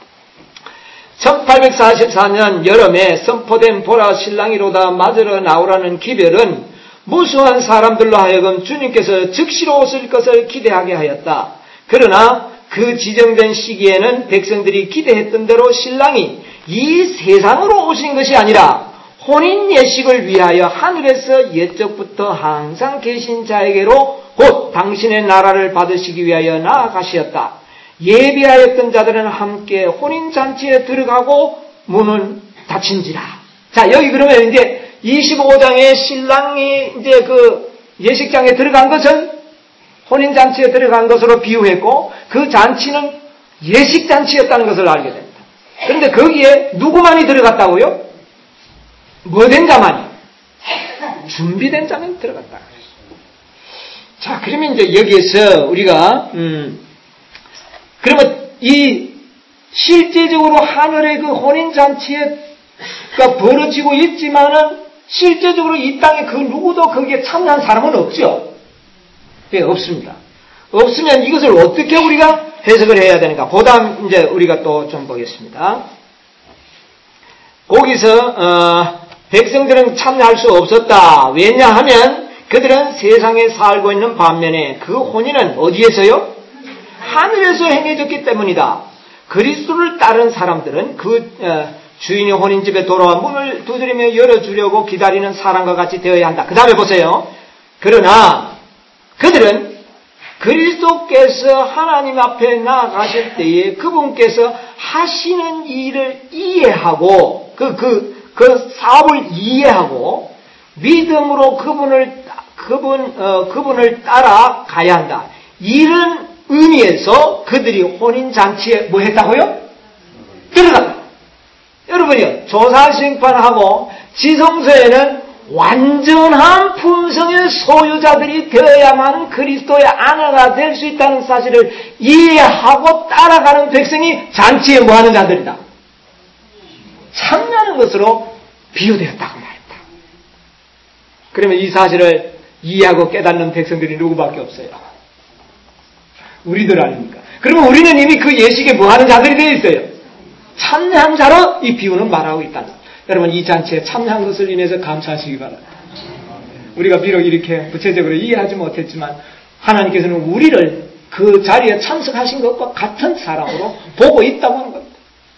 1844년 여름에 선포된 보라 신랑이로다 맞으러 나오라는 기별은 무수한 사람들로 하여금 주님께서 즉시로 오실 것을 기대하게 하였다. 그러나 그 지정된 시기에는 백성들이 기대했던 대로 신랑이 이 세상으로 오신 것이 아니라 혼인 예식을 위하여 하늘에서 옛적부터 항상 계신 자에게로 곧 당신의 나라를 받으시기 위하여 나아가시었다. 예비하였던 자들은 함께 혼인잔치에 들어가고 문은 닫힌지라. 자, 여기 그러면 이제 25장에 신랑이 이제 그 예식장에 들어간 것은 혼인잔치에 들어간 것으로 비유했고, 그 잔치는 예식잔치였다는 것을 알게 됩니다. 그런데 거기에 누구만이 들어갔다고요? 뭐된 자만이? 준비된 자만 들어갔다. 자, 그러면 이제 여기에서 우리가 그러면 이 실제적으로 하늘의 그 혼인잔치가 벌어지고 있지만은 실제적으로 이 땅에 그 누구도 거기에 참여한 사람은 없죠. 예, 없습니다. 없으면 이것을 어떻게 우리가 해석을 해야 되는가? 그 다음 이제 우리가 또 좀 보겠습니다. 거기서 백성들은 참여할 수 없었다. 왜냐하면 그들은 세상에 살고 있는 반면에 그 혼인은 어디에서요? 하늘에서 행해졌기 때문이다. 그리스도를 따른 사람들은 주인이 혼인집에 돌아와 문을 두드리며 열어주려고 기다리는 사람과 같이 되어야 한다. 그 다음에 보세요. 그러나 그들은 그리스도께서 하나님 앞에 나아가실 때에 그분께서 하시는 일을 이해하고 그 사업을 이해하고 믿음으로 그분을 따라가야 한다. 이런 의미에서 그들이 혼인잔치에 뭐 했다고요? 들어갔다. 여러분이요, 조사심판하고 지성소에는 완전한 품성의 소유자들이 되어야만 그리스도의 아내가 될 수 있다는 사실을 이해하고 따라가는 백성이 잔치에 뭐하는 자들이다. 참여하는 것으로 비유되었다고 말했다. 그러면 이 사실을 이해하고 깨닫는 백성들이 누구밖에 없어요? 우리들 아닙니까? 그러면 우리는 이미 그 예식에 뭐하는 자들이 되어 있어요. 참여한 자로 이 비유는 말하고 있다. 여러분 이 잔치에 참여한 것을 인해서 감사하시기 바랍니다. 우리가 비록 이렇게 구체적으로 이해하지 못했지만 하나님께서는 우리를 그 자리에 참석하신 것과 같은 사람으로 보고 있다고 하는 겁니다.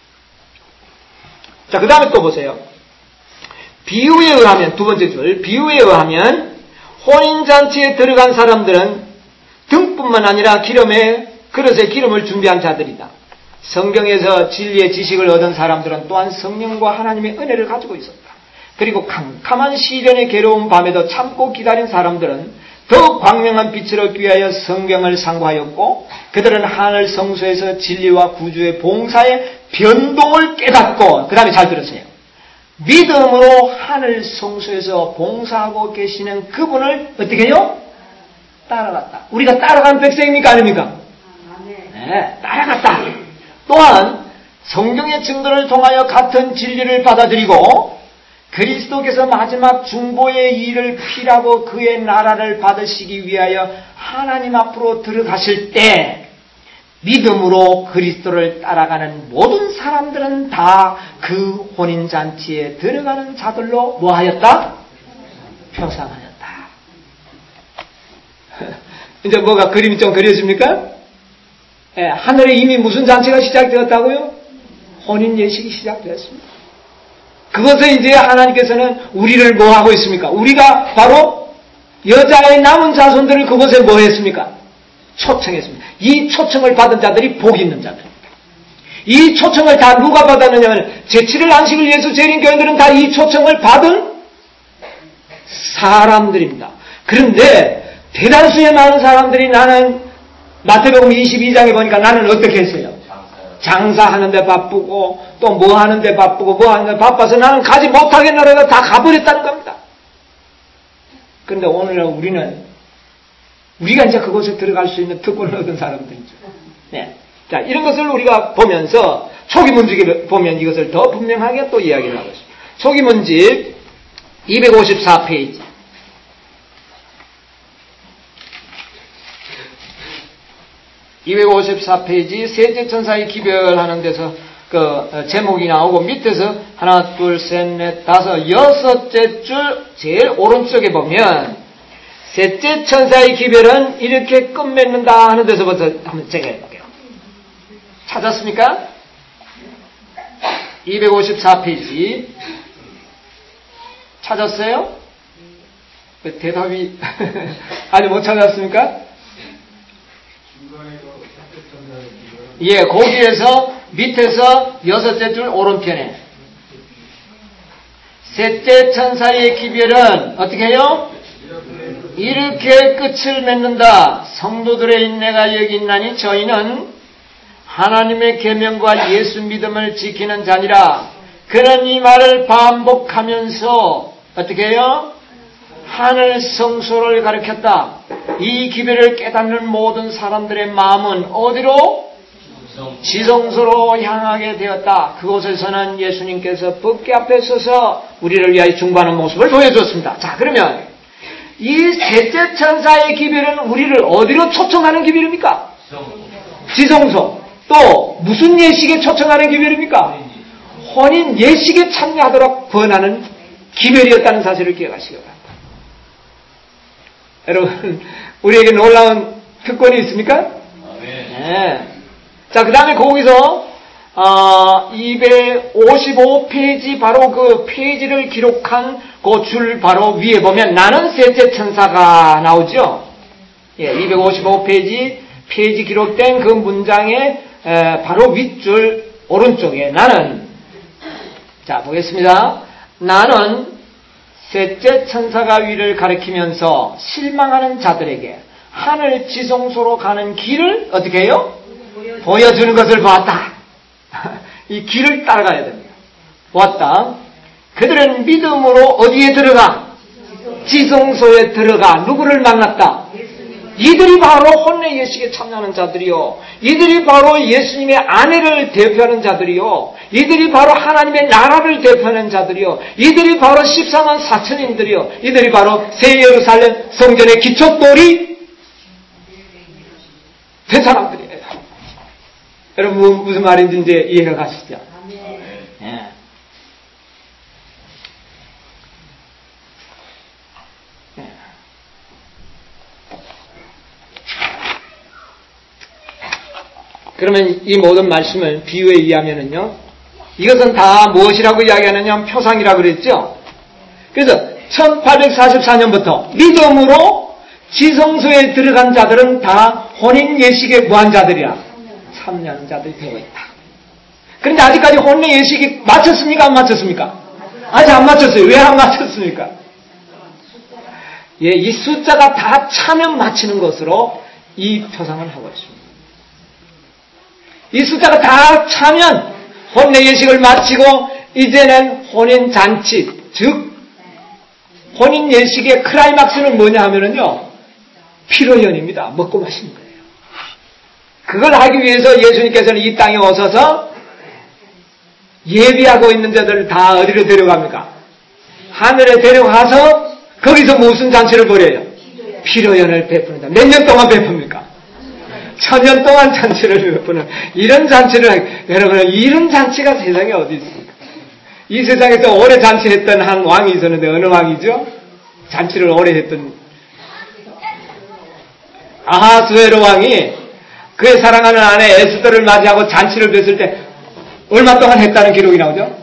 자, 그 다음에 또 보세요. 비유에 의하면, 두 번째 줄, 비유에 의하면 혼인잔치에 들어간 사람들은 등뿐만 아니라 그릇에 기름을 준비한 자들이다. 성경에서 진리의 지식을 얻은 사람들은 또한 성령과 하나님의 은혜를 가지고 있었다. 그리고 캄캄한 시련의 괴로운 밤에도 참고 기다린 사람들은 더 광명한 빛을 얻기 위하여 성경을 상고하였고 그들은 하늘 성소에서 진리와 구주의 봉사의 변동을 깨닫고 그 다음에 잘 들으세요. 믿음으로 하늘 성소에서 봉사하고 계시는 그분을 어떻게 해요? 따라갔다. 우리가 따라간 백성입니까? 아닙니까? 네, 따라갔다. 또한 성경의 증거를 통하여 같은 진리를 받아들이고 그리스도께서 마지막 중보의 일을 필하고 그의 나라를 받으시기 위하여 하나님 앞으로 들어가실 때 믿음으로 그리스도를 따라가는 모든 사람들은 다 그 혼인잔치에 들어가는 자들로 뭐하였다? 표상하였다. 이제 뭐가 그림이 좀 그려집니까? 예, 하늘에 이미 무슨 잔치가 시작되었다고요? 혼인 예식이 시작되었습니다. 그것을 이제 하나님께서는 우리를 뭐 하고 있습니까? 우리가 바로 여자의 남은 자손들을 그곳에 뭐 했습니까? 초청했습니다. 이 초청을 받은 자들이 복 있는 자들입니다. 이 초청을 다 누가 받았느냐면 제7일 안식일 예수 재림 교인들은 다 이 초청을 받은 사람들입니다. 그런데 대다수의 많은 사람들이 나는 마태복음 22장에 보니까 나는 어떻게 했어요? 장사하는데 바쁘고 또 뭐 하는데 바쁘고 뭐 하는데 바빠서 나는 가지 못하겠노라고 다 가버렸다는 겁니다. 그런데 오늘날 우리가 이제 그곳에 들어갈 수 있는 특권을 얻은 사람들이죠. 네. 자, 이런 것을 우리가 보면서 초기 문집을 보면 이것을 더 분명하게 또 이야기를 하고 있습니다. 초기 문집 254페이지. 254페이지 셋째 천사의 기별하는 데서 그 제목이 나오고 밑에서 하나, 둘, 셋, 넷, 다섯, 여섯째 줄 제일 오른쪽에 보면 셋째 천사의 기별은 이렇게 끝맺는다 하는 데서부터 한번 제기해볼게요. 찾았습니까? 254페이지 찾았어요? 대답이 아직 못 찾았습니까? 예, 거기에서 밑에서 여섯째 줄 오른편에 셋째 천사의 기별은 어떻게 해요? 이렇게 끝을 맺는다. 성도들의 인내가 여기 있나니 저희는 하나님의 계명과 예수 믿음을 지키는 자니라. 그는 이 말을 반복하면서 어떻게 해요? 하늘 성소를 가리켰다. 이 기별을 깨닫는 모든 사람들의 마음은 어디로? 지성소로 향하게 되었다. 그곳에서는 예수님께서 법궤 앞에 서서 우리를 위하여 중보하는 모습을 보여주었습니다. 자, 그러면 이 셋째 천사의 기별은 우리를 어디로 초청하는 기별입니까? 지성소. 또 무슨 예식에 초청하는 기별입니까? 혼인 예식에 참여하도록 권하는 기별이었다는 사실을 기억하시기 바랍니다. 여러분, 우리에게 놀라운 특권이 있습니까? 네. 자, 그 다음에 거기서 255페이지 바로 그 페이지를 기록한 그 줄 바로 위에 보면 나는 셋째 천사가 나오죠. 예, 255페이지 페이지 기록된 그 문장의 바로 윗줄 오른쪽에 나는, 자 보겠습니다. 나는 셋째 천사가 위를 가리키면서 실망하는 자들에게 하늘 지성소로 가는 길을 어떻게 해요? 보여주는 것을 보았다. 이 길을 따라가야 됩니다. 보았다. 그들은 믿음으로 어디에 들어가? 지성소에 들어가 누구를 만났다? 이들이 바로 혼례 예식에 참여하는 자들이요. 이들이 바로 예수님의 아내를 대표하는 자들이요. 이들이 바로 하나님의 나라를 대표하는 자들이요. 이들이 바로 14만 4천인들이요. 이들이 바로 새 예루살렘 성전의 기초돌이 된 사람들이에요. 여러분 무슨 말인지 이제 이해가 가시죠? 예. 그러면 이 모든 말씀을 비유에 의하면은요, 이것은 다 무엇이라고 이야기하느냐? 표상이라고 그랬죠? 그래서 1844년부터 믿음으로 지성소에 들어간 자들은 다 혼인 예식에 구한 자들이야. 참여하는 자들이 되어 있다. 그런데 아직까지 혼인 예식이 마쳤습니까? 안 마쳤습니까? 아직 안 마쳤어요. 왜 안 마쳤습니까? 예, 이 숫자가 다 차면 마치는 것으로 이 표상을 하고 있습니다. 이 숫자가 다 차면 혼례 예식을 마치고 이제는 혼인 잔치, 즉 혼인 예식의 클라이막스는 뭐냐 하면은요, 피로연입니다. 먹고 마시는 거예요. 그걸 하기 위해서 예수님께서는 이 땅에 오셔서 예비하고 있는 자들을 다 어디로 데려갑니까? 하늘에 데려가서 거기서 무슨 잔치를 벌여요? 피로연을 베푸는다. 몇 년 동안 베풉니까? 1000년 동안 잔치를 베푸는 이런 잔치를, 여러분, 이런 잔치가 세상에 어디 있습니까? 이 세상에서 오래 잔치했던 한 왕이 있었는데 어느 왕이죠? 잔치를 오래 했던 아하수에로 왕이 그의 사랑하는 아내 에스더를 맞이하고 잔치를 뵀을 때 얼마 동안 했다는 기록이 나오죠?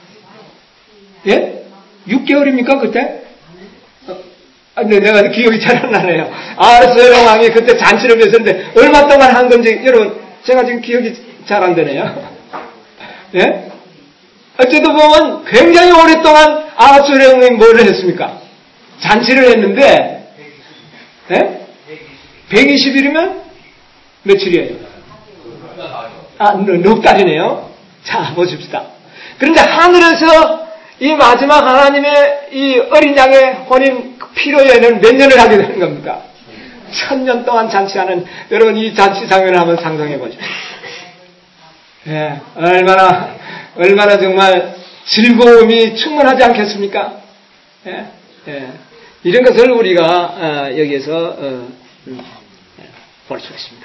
예? 6개월입니까 그때? 근데 내가 기억이 잘 안 나네요. 아하수에로 왕이 그때 잔치를 뵀었는데 얼마 동안 한 건지 여러분 제가 지금 기억이 잘 안 되네요. 예? 어쨌든 보면 굉장히 오랫동안 아하수에로 왕이 뭐를 했습니까? 잔치를 했는데, 예? 120일이면 며칠이에요? 넉 달이네요. 자, 보십시다. 그런데 하늘에서 이 마지막 하나님의 이 어린 양의 혼인 피로연은 몇 년을 하게 되는 겁니까? 1000년 동안 잔치하는, 여러분 이 잔치 장면을 한번 상상해 보십시오. 예, 얼마나 정말 즐거움이 충분하지 않겠습니까? 예, 예. 이런 것을 우리가 여기에서 볼 수 있습니다.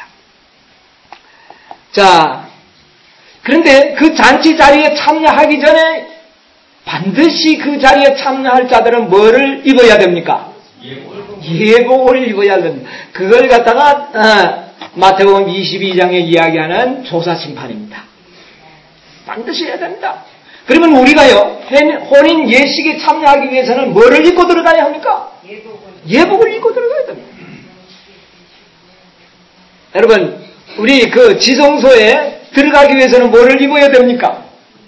자, 그런데 그 잔치 자리에 참여하기 전에 반드시 그 자리에 참여할 자들은 뭐를 입어야 됩니까? 예복을 입어야 됩니다. 그걸 갖다가 마태복음 22장에 이야기하는 조사심판입니다. 반드시 해야 됩니다. 그러면 우리가요, 혼인 예식에 참여하기 위해서는 뭐를 입고 들어가야 합니까? 예복을 입고 들어가야 됩니다. 여러분, 우리 그 지성소에 들어가기 위해서는 뭐를 입어야 됩니까?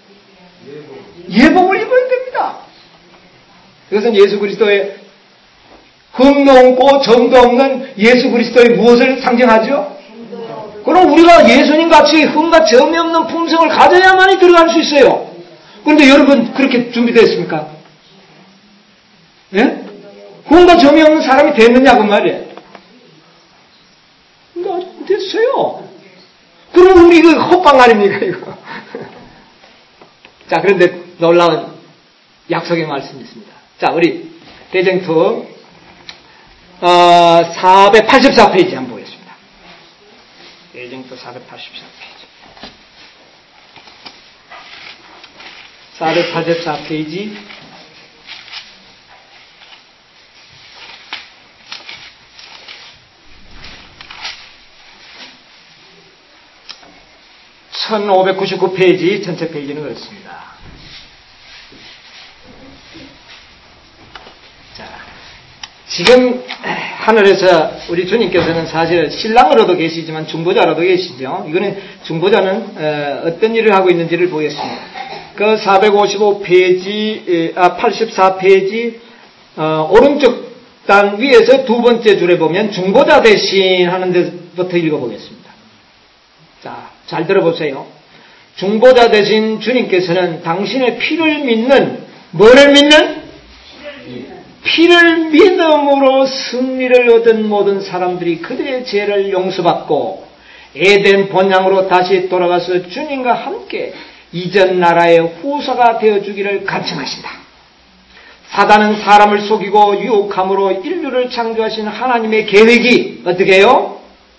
예복을 입어야 됩니다. 이것은 예수 그리스도의 흠도 없고 점도 없는 예수 그리스도의 무엇을 상징하죠? 그럼 우리가 예수님 같이 흠과 점이 없는 품성을 가져야만이 들어갈 수 있어요. 그런데 여러분 그렇게 준비되었습니까? 예? 흠과 점이 없는 사람이 됐느냐고 말이에요. 그러니까 됐어요. 그럼 우리 이거 헛방 아닙니까 이거? 자, 그런데 놀라운 약속의 말씀이 있습니다. 자, 우리 대쟁투 484페이지 한번 보겠습니다. 대쟁투 또 484페이지. 484페이지. (1599페이지) 전체 페이지는 그렇습니다. 자, 지금 하늘에서 우리 주님께서는 사실 신랑으로도 계시지만 중보자로도 계시죠. 이거는 중보자는 어떤 일을 하고 있는지를 보겠습니다. 그 455페이지, 84페이지 오른쪽 단 위에서 두 번째 줄에 보면 중보자 대신 하는 데부터 읽어보겠습니다. 자, 잘 들어보세요. 중보자 대신 주님께서는 당신의 피를 믿는, 뭐를 믿는? 피를 믿음으로 승리를 얻은 모든 사람들이 그들의 죄를 용서받고 에덴 본향으로 다시 돌아가서 주님과 함께 이전 나라의 후사가 되어주기를 간청하신다. 사단은 사람을 속이고 유혹함으로 인류를 창조하신 하나님의 계획이 어떻게 해요?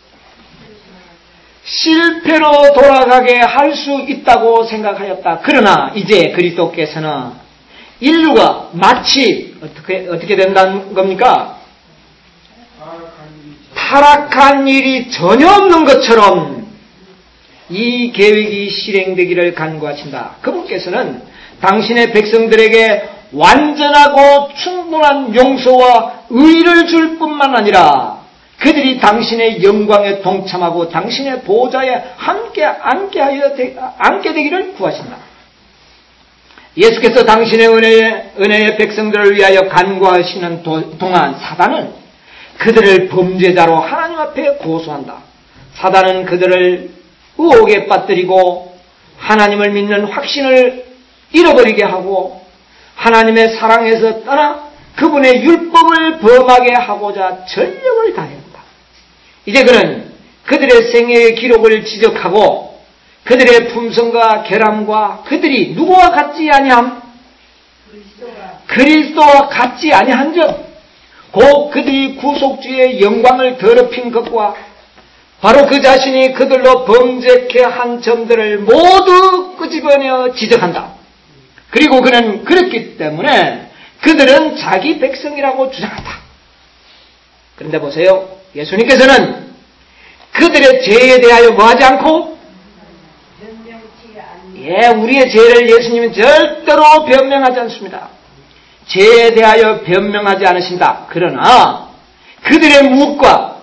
실패로 돌아가게 할 수 있다고 생각하였다. 그러나 이제 그리스도께서는 인류가 마치 어떻게 된다는 겁니까? 타락한 일이 전혀 없는 것처럼 이 계획이 실행되기를 간구하신다. 그분께서는 당신의 백성들에게 완전하고 충분한 용서와 의를 줄 뿐만 아니라 그들이 당신의 영광에 동참하고 당신의 보좌에 함께 앉게 되기를 구하신다. 예수께서 당신의 은혜의 백성들을 위하여 간구하시는 동안 사단은 그들을 범죄자로 하나님 앞에 고소한다. 사단은 그들을 의혹에 빠뜨리고 하나님을 믿는 확신을 잃어버리게 하고 하나님의 사랑에서 떠나 그분의 율법을 범하게 하고자 전력을 다한다. 이제 그는 그들의 생애의 기록을 지적하고 그들의 품성과 결함과 그들이 누구와 같지 아니함? 그리스도와 같지 아니한 점, 곧 그들이 구속주의 영광을 더럽힌 것과 바로 그 자신이 그들로 범죄케 한 점들을 모두 끄집어내어 지적한다. 그리고 그는 그렇기 때문에 그들은 자기 백성이라고 주장한다. 그런데 보세요. 예수님께서는 그들의 죄에 대하여 뭐하지 않고 우리의 죄를 예수님은 절대로 변명하지 않습니다. 죄에 대하여 변명하지 않으신다. 그러나 그들의 무엇과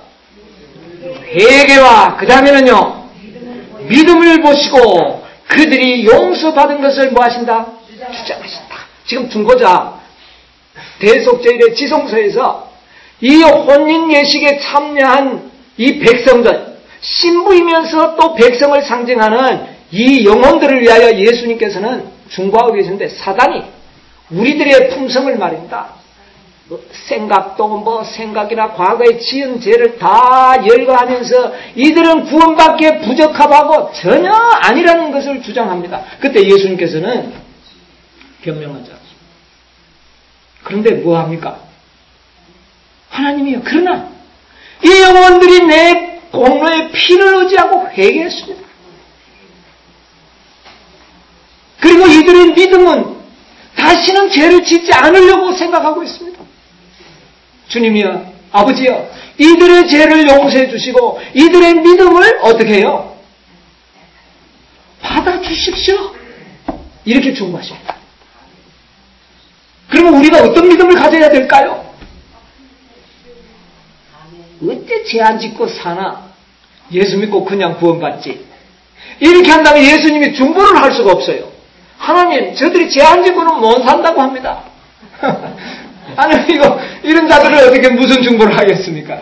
회개와 그 다음에는요 믿음을 보시고 그들이 용서받은 것을 뭐하신다? 주장하신다. 지금 중보자 대속죄일의 지성서에서 이 혼인 예식에 참여한 이 백성들, 신부이면서 또 백성을 상징하는 이 영혼들을 위하여 예수님께서는 중보하고 계시는데 사단이 우리들의 품성을 말입니다. 생각이나 과거에 지은 죄를 다 열거하면서 이들은 구원받기에 부적합하고 전혀 아니라는 것을 주장합니다. 그때 예수님께서는 변명하지 않습니다. 그런데 뭐합니까? 하나님이요. 그러나 이 영혼들이 내 공로의 피를 의지하고 회개했습니다. 그리고 이들의 믿음은 다시는 죄를 짓지 않으려고 생각하고 있습니다. 주님이여, 아버지여, 이들의 죄를 용서해 주시고 이들의 믿음을 어떻게 해요? 받아주십시오. 이렇게 중보하십니다. 그러면 우리가 어떤 믿음을 가져야 될까요? 어째 죄 안 짓고 사나? 예수 믿고 그냥 구원받지. 이렇게 한다면 예수님이 중보를 할 수가 없어요. 하나님, 저들이 죄 안 짓고는 못 산다고 합니다. 하나님, 이런 자들을 어떻게 무슨 중보를 하겠습니까?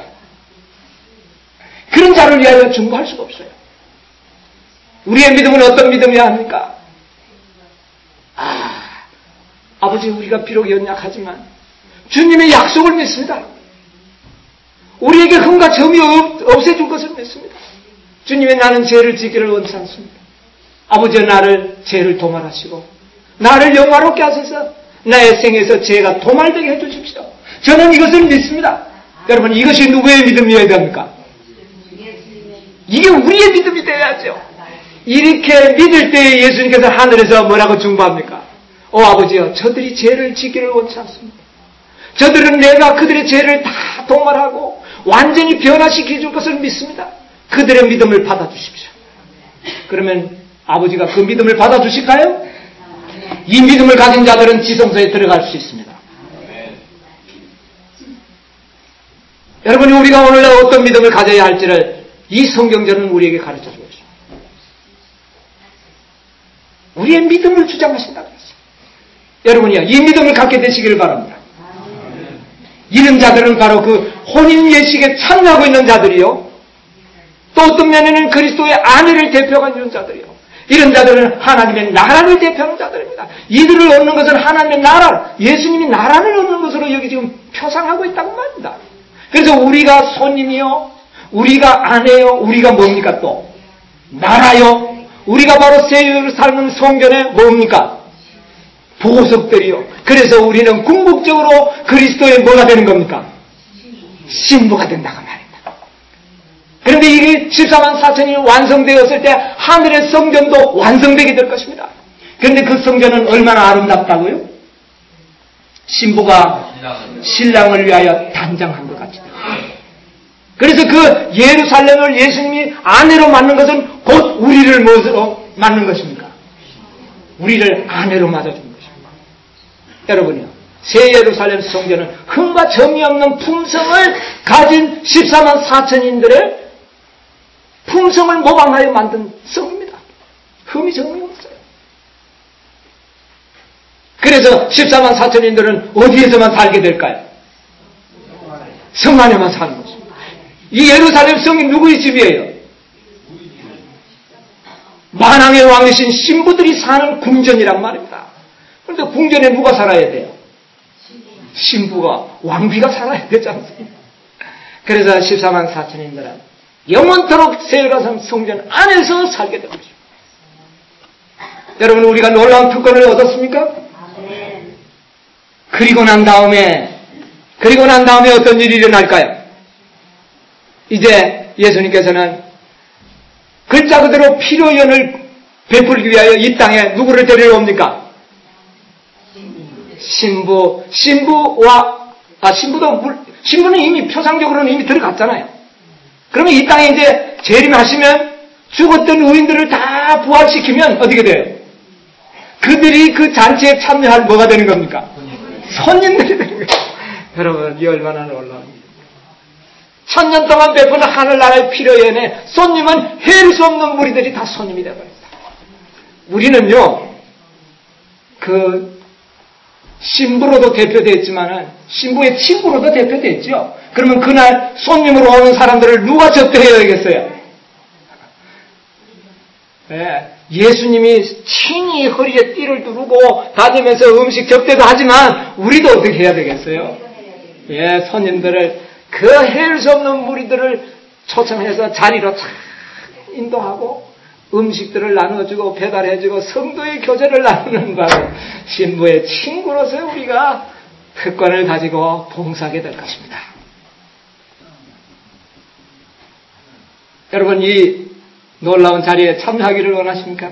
그런 자를 위하여 중보할 수가 없어요. 우리의 믿음은 어떤 믿음이어야 합니까? 아버지, 우리가 비록 연약하지만 주님의 약속을 믿습니다. 우리에게 흠과 점이 없애줄 것을 믿습니다. 주님의 나는 죄를 지기를 원치 않습니다. 아버지여, 나를 죄를 도말하시고 나를 영화롭게 하셔서 나의 생에서 죄가 도말되게 해주십시오. 저는 이것을 믿습니다. 여러분, 이것이 누구의 믿음이어야 됩니까? 이게 우리의 믿음이 되어야죠. 이렇게 믿을 때 예수님께서 하늘에서 뭐라고 중보합니까? 아버지여, 저들이 죄를 지기를 원치 않습니다. 저들은 내가 그들의 죄를 다 동말하고 완전히 변화시켜 줄 것을 믿습니다. 그들의 믿음을 받아주십시오. 그러면 아버지가 그 믿음을 받아주실까요? 이 믿음을 가진 자들은 지성소에 들어갈 수 있습니다. 여러분이 우리가 오늘날 어떤 믿음을 가져야 할지를 이 성경전은 우리에게 가르쳐주고 있습니다. 우리의 믿음을 주장하신다고 했습니다. 여러분이요, 이 믿음을 갖게 되시기를 바랍니다. 이런 자들은 바로 그 혼인 예식에 참여하고 있는 자들이요, 또 어떤 면에는 그리스도의 아내를 대표하는 이런 자들이요, 이런 자들은 하나님의 나라를 대표하는 자들입니다. 이들을 얻는 것은 하나님의 나라, 예수님이 나라를 얻는 것으로 여기 지금 표상하고 있다고 말입니다. 그래서 우리가 손님이요, 우리가 아내요, 우리가 뭡니까 또? 나라요. 우리가 바로 새 예루살렘 성전의 뭡니까? 보석들이요. 그래서 우리는 궁극적으로 그리스도의 뭐가 되는 겁니까? 신부가 된다고 말입니다. 그런데 이게 14만 4천이 완성되었을 때 하늘의 성전도 완성되게 될 것입니다. 그런데 그 성전은 얼마나 아름답다고요? 신부가 신랑을 위하여 단장한 것 같이. 그래서 그 예루살렘을 예수님이 아내로 맞는 것은 곧 우리를 무엇으로 맞는 것입니까? 우리를 아내로 맞아준 것입니다. 여러분이요, 새 예루살렘 성전은 흠과 점이 없는 품성을 가진 14만 4천인들의 품성을 모방하여 만든 성입니다. 흠이 점이 없어요. 그래서 14만 4천인들은 어디에서만 살게 될까요? 성 안에만 사는 것입니다. 이 예루살렘 성이 누구의 집이에요? 만왕의 왕이신 신부들이 사는 궁전이란 말입니다. 그런데 궁전에 누가 살아야 돼요? 신부가, 왕비가 살아야 되지 않습니까? 그래서 14만 4천인들은 영원토록 새 예루살렘 성전 안에서 살게 됩니다. 여러분, 우리가 놀라운 특권을 얻었습니까? 그리고 난 다음에 어떤 일이 일어날까요? 이제 예수님께서는 글자 그대로 피로연을 베풀기 위하여 이 땅에 누구를 데리러 옵니까? 신부는 이미 표상적으로는 이미 들어갔잖아요. 그러면 이 땅에 이제 재림하시면 죽었던 의인들을 다 부활시키면 어떻게 돼요? 그들이 그 잔치에 참여할 뭐가 되는 겁니까? 손님들이 되는 거예요. 여러분, 이 얼마나 놀라운 1000년 동안 베푸는 하늘나라의 피로연에 손님은 헤아릴 수 없는 무리들이 다 손님이 되어버립니다. 우리는요, 그 신부로도 대표됐지만은 신부의 친구로도 대표됐죠. 그러면 그날 손님으로 오는 사람들을 누가 접대해야겠어요? 네, 예수님이 친히 허리에 띠를 두르고 다니면서 음식 접대도 하지만 우리도 어떻게 해야 되겠어요? 예, 손님들을 그 헤아릴 수 없는 무리들을 초청해서 자리로 착 인도하고 음식들을 나눠주고 배달해주고 성도의 교제를 나누는 바로 신부의 친구로서 우리가 특권을 가지고 봉사하게 될 것입니다. 여러분, 이 놀라운 자리에 참여하기를 원하십니까?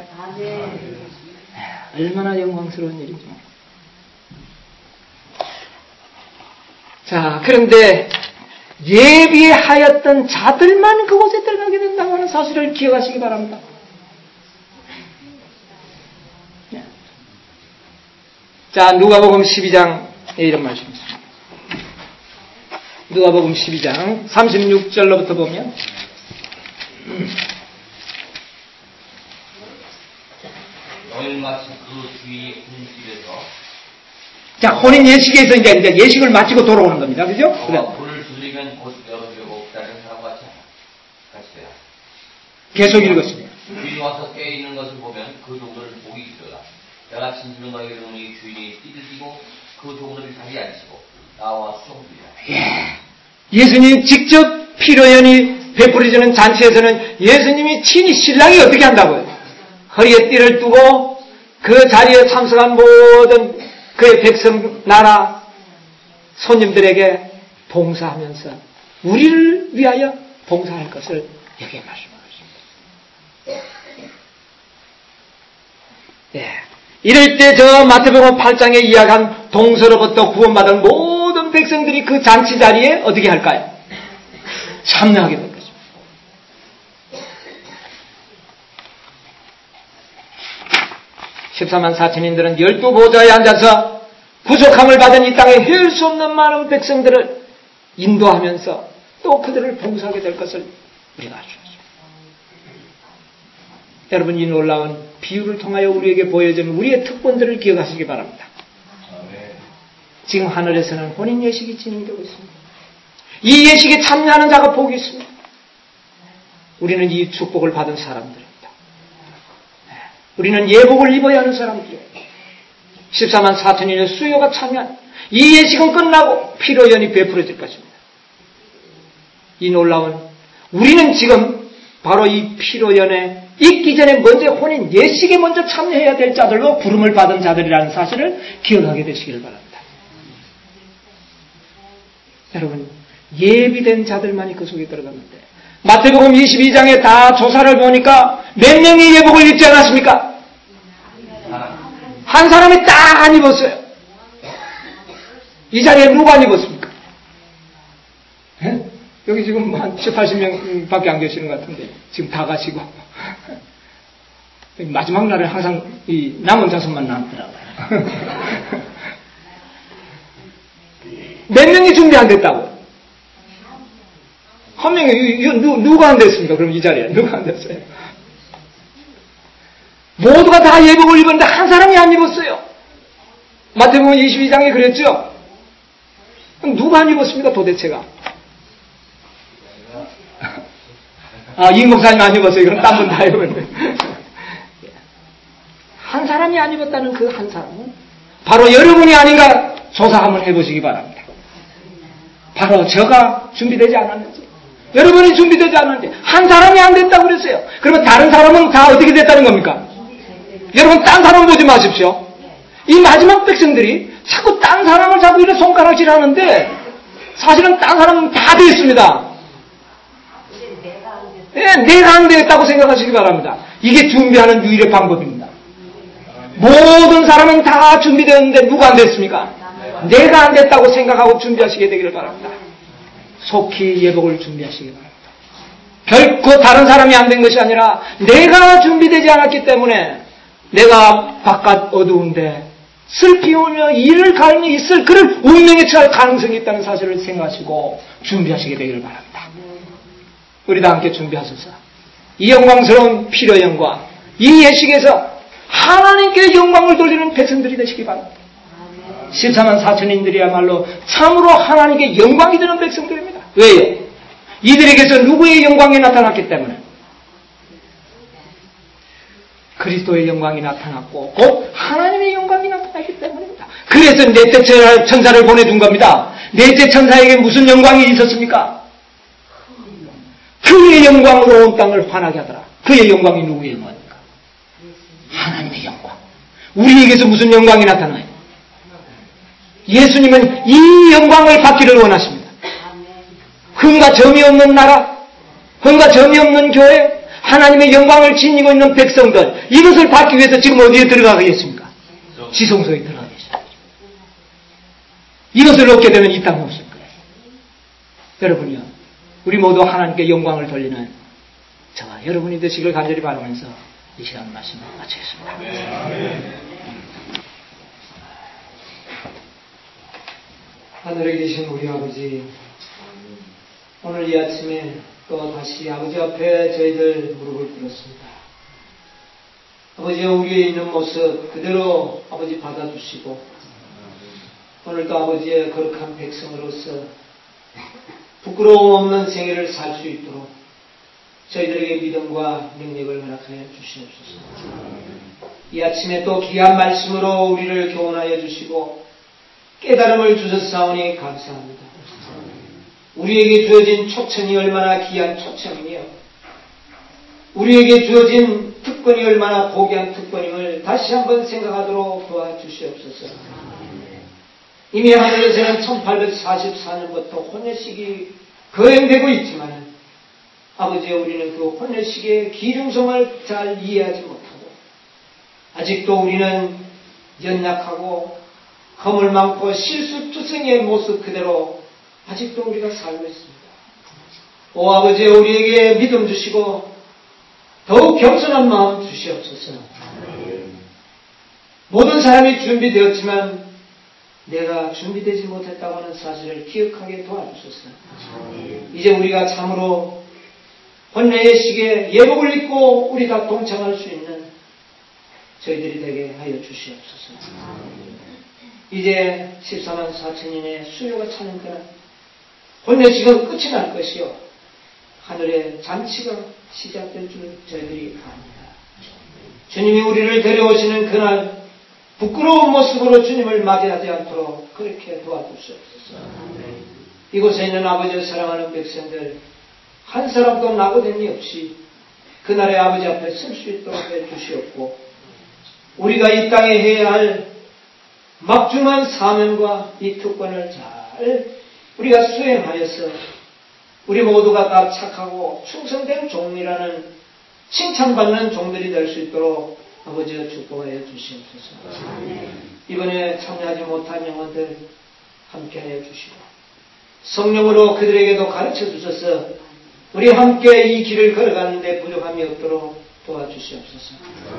얼마나 영광스러운 일이죠. 자, 그런데 예비하였던 자들만 그곳에 들어가게 된다고 하는 사실을 기억하시기 바랍니다. 자, 누가복음 12장에 이런 말씀이 있습니다. 누가복음 12장 36절로부터 보면 너희는 마치 그 주인이 혼인집에서 자, 혼인 예식에서 이제 예식을 마치고 돌아오는 겁니다. 그죠? 돈을 줄이면 곧 열어주려고 기다리는 사람과 같이 돼요. 계속 읽었습니다. 주인이 와서 깨있는 것을 보면 그 종들을 목이 길어라. 내가 진실로 너희에게 이르노니 주인이 띠를 띠고 그 종들을 자리에 앉히고 나와 수종들이라. 예. 예수님 직접 피로연이 베풀어지는 잔치에서는 예수님이 친히 신랑이 어떻게 한다고요? 허리에 띠를 두고 그 자리에 참석한 모든 그의 백성 나라 손님들에게 봉사하면서 우리를 위하여 봉사할 것을 여기에 말씀하고 있습니다. 예. 이럴 때 저 마태복음 8장에 이야기한 동서로부터 구원받은 모든 백성들이 그 잔치 자리에 어떻게 할까요? 참여하게 될 것입니다. 14만 4천인들은 12보좌에 앉아서 구속함을 받은 이 땅에 헤을 수 없는 많은 백성들을 인도하면서 또 그들을 봉사하게 될 것을 우리가 아십니다. 여러분, 이 놀라운 비유를 통하여 우리에게 보여준 우리의 특권들을 기억하시기 바랍니다. 지금 하늘에서는 혼인 예식이 진행되고 있습니다. 이 예식에 참여하는 자가 복이 있습니다. 우리는 이 축복을 받은 사람들입니다. 우리는 예복을 입어야 하는 사람들이에요. 14만 4천인의 수요가 참여한 이 예식은 끝나고 피로연이 베풀어질 것입니다. 이 놀라운 우리는 지금 바로 이 피로연에 있기 전에 먼저 혼인 예식에 먼저 참여해야 될 자들로 부름을 받은 자들이라는 사실을 기억하게 되시길 바랍니다. 여러분, 예비된 자들만이 그 속에 들어갔는데 마태복음 22장에 다 조사를 보니까 몇 명이 예복을 입지 않았습니까? 한 사람이 딱 안 입었어요. 이 자리에 누가 안 입었습니까? 네? 여기 지금 한 70, 80명 밖에 안 계시는 것 같은데 지금 다 가시고 마지막 날에 항상 이 남은 자손만 남더라고요. 몇 명이 준비 안 됐다고? 한 명이 누가 안 됐습니까? 그럼 이 자리에 누가 안 됐어요? 모두가 다 예복을 입었는데 한 사람이 안 입었어요. 마태복음 22장에 그랬죠? 누가 안 입었습니까? 도대체가? 임 목사님 안 입었어요. 그럼 딴 분 다 입었네. 한 사람이 안 입었다는 그 한 사람은 바로 여러분이 아닌가 조사 한번 해보시기 바랍니다. 바로 저가 준비되지 않았는지, 여러분이 준비되지 않았는지, 한 사람이 안 됐다고 그랬어요. 그러면 다른 사람은 다 어떻게 됐다는 겁니까? 여러분, 딴 사람 보지 마십시오. 이 마지막 백성들이 자꾸 딴 사람을 자꾸 이렇게 손가락질 하는데 사실은 딴 사람은 다 됐습니다. 내가 안 되겠다고 생각하시기 바랍니다. 이게 준비하는 유일의 방법입니다. 모든 사람은 다 준비되었는데 누가 안 됐습니까? 내가 안 됐다고 생각하고 준비하시게 되기를 바랍니다. 속히 예복을 준비하시기 바랍니다. 결코 다른 사람이 안 된 것이 아니라 내가 준비되지 않았기 때문에 내가 바깥 어두운데 슬피 오며 이를 갈며 있을 그를 운명에 처할 가능성이 있다는 사실을 생각하시고 준비하시게 되기를 바랍니다. 우리 다 함께 준비하소서. 이 영광스러운 피로 영광, 이 예식에서 하나님께 영광을 돌리는 백성들이 되시기 바랍니다. 14만 4천인들이야말로 참으로 하나님께 영광이 되는 백성들입니다. 왜요? 이들에게서 누구의 영광이 나타났기 때문에 그리스도의 영광이 나타났고 곧 하나님의 영광이 나타났기 때문입니다. 그래서 넷째 천사를 보내준 겁니다. 넷째 천사에게 무슨 영광이 있었습니까? 그의 영광으로 온 땅을 환하게 하더라. 그의 영광이 누구의 영광입니까? 하나님의 영광. 우리에게서 무슨 영광이 나타나요? 예수님은 이 영광을 받기를 원하십니다. 흠과 점이 없는 나라, 흠과 점이 없는 교회, 하나님의 영광을 지니고 있는 백성들, 이것을 받기 위해서 지금 어디에 들어가겠습니까? 지성소에 들어가겠습니다. 이것을 얻게 되면 이 땅에 없을 거예요. 여러분이요, 우리 모두 하나님께 영광을 돌리는 저와 여러분이 되시길 간절히 바라면서 이 시간 말씀을 마치겠습니다. 하늘에 계신 우리 아버지, 오늘 이 아침에 또 다시 아버지 앞에 저희들 무릎을 꿇었습니다. 아버지여, 우리의 있는 모습 그대로 아버지 받아주시고 오늘도 아버지의 거룩한 백성으로서 부끄러움 없는 생애를 살 수 있도록 저희들에게 믿음과 능력을 허락하여 주시옵소서. 이 아침에 또 귀한 말씀으로 우리를 교훈하여 주시고 깨달음을 주셨사오니 감사합니다. 우리에게 주어진 초청이 얼마나 귀한 초청이며 우리에게 주어진 특권이 얼마나 고귀한 특권임을 다시 한번 생각하도록 도와주시옵소서. 이미 하늘에서는 1844년부터 혼례식이 거행되고 있지만 아버지, 우리는 그 혼례식의 기중성을 잘 이해하지 못하고 아직도 우리는 연약하고 허물 많고 실수투성이의 모습 그대로 아직도 우리가 살고 있습니다. 오 아버지, 우리에게 믿음 주시고 더욱 겸손한 마음 주시옵소서. 모든 사람이 준비되었지만 내가 준비되지 못했다고 하는 사실을 기억하게 도와주소서. 이제 우리가 참으로 혼례의 시기에 예복을 입고 우리 다 동참할 수 있는 저희들이 되게 하여 주시옵소서. 이제 14만 4천인의 수요가 차는 그날 혼례식은 끝이 날 것이요 하늘의 잔치가 시작될 줄 저희들이 압니다. 주님이 우리를 데려오시는 그날 부끄러운 모습으로 주님을 맞이하지 않도록 그렇게 도와주시옵소서. 이곳에 있는 아버지를 사랑하는 백성들 한 사람도 나고됨이 없이 그날의 아버지 앞에 설 수 있도록 해주시옵고 우리가 이 땅에 해야 할 막중한 사명과 이 특권을 잘 우리가 수행하여서 우리 모두가 다 착하고 충성된 종이라는 칭찬받는 종들이 될 수 있도록 아버지여 축복하여 주시옵소서. 이번에 참여하지 못한 영혼들 함께하여 주시고 성령으로 그들에게도 가르쳐 주셔서 우리 함께 이 길을 걸어가는데 부족함이 없도록 도와주시옵소서.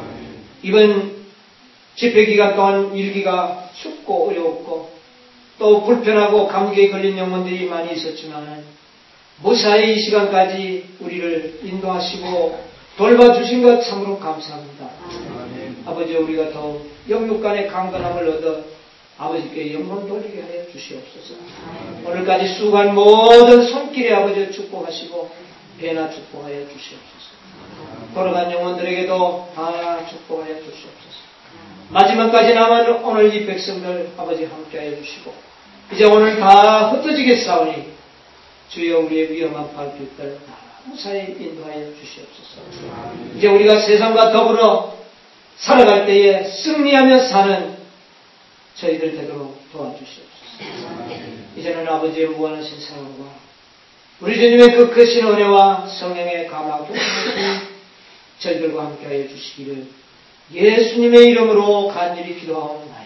이번 집회기간 동안 일기가 춥고 어렵고 또 불편하고 감기에 걸린 영혼들이 많이 있었지만 무사히 이 시간까지 우리를 인도하시고 돌봐주신 것 참으로 감사합니다. 아버지, 우리가 더 영육간의 강건함을 얻어 아버지께 영광 돌리게 하여 주시옵소서. 오늘까지 수고한 모든 손길에 아버지 축복하시고 배나 축복하여 주시옵소서. 돌아간 영혼들에게도 다 축복하여 주시옵소서. 마지막까지 남은 오늘 이 백성들 아버지 함께하여 주시고 이제 오늘 다 흩어지겠사오니 주여 우리의 위험한 발길들 다 무사히 인도하여 주시옵소서. 이제 우리가 세상과 더불어 살아갈 때에 승리하며 사는 저희들 되도록 도와주시옵소서. 이제는 아버지의 무한하신 사랑과 우리 주님의 그 크신 은혜와 성령의 감화 교통하심이 저희들과 함께하여 주시기를 예수님의 이름으로 간절히 기도하옵나이다.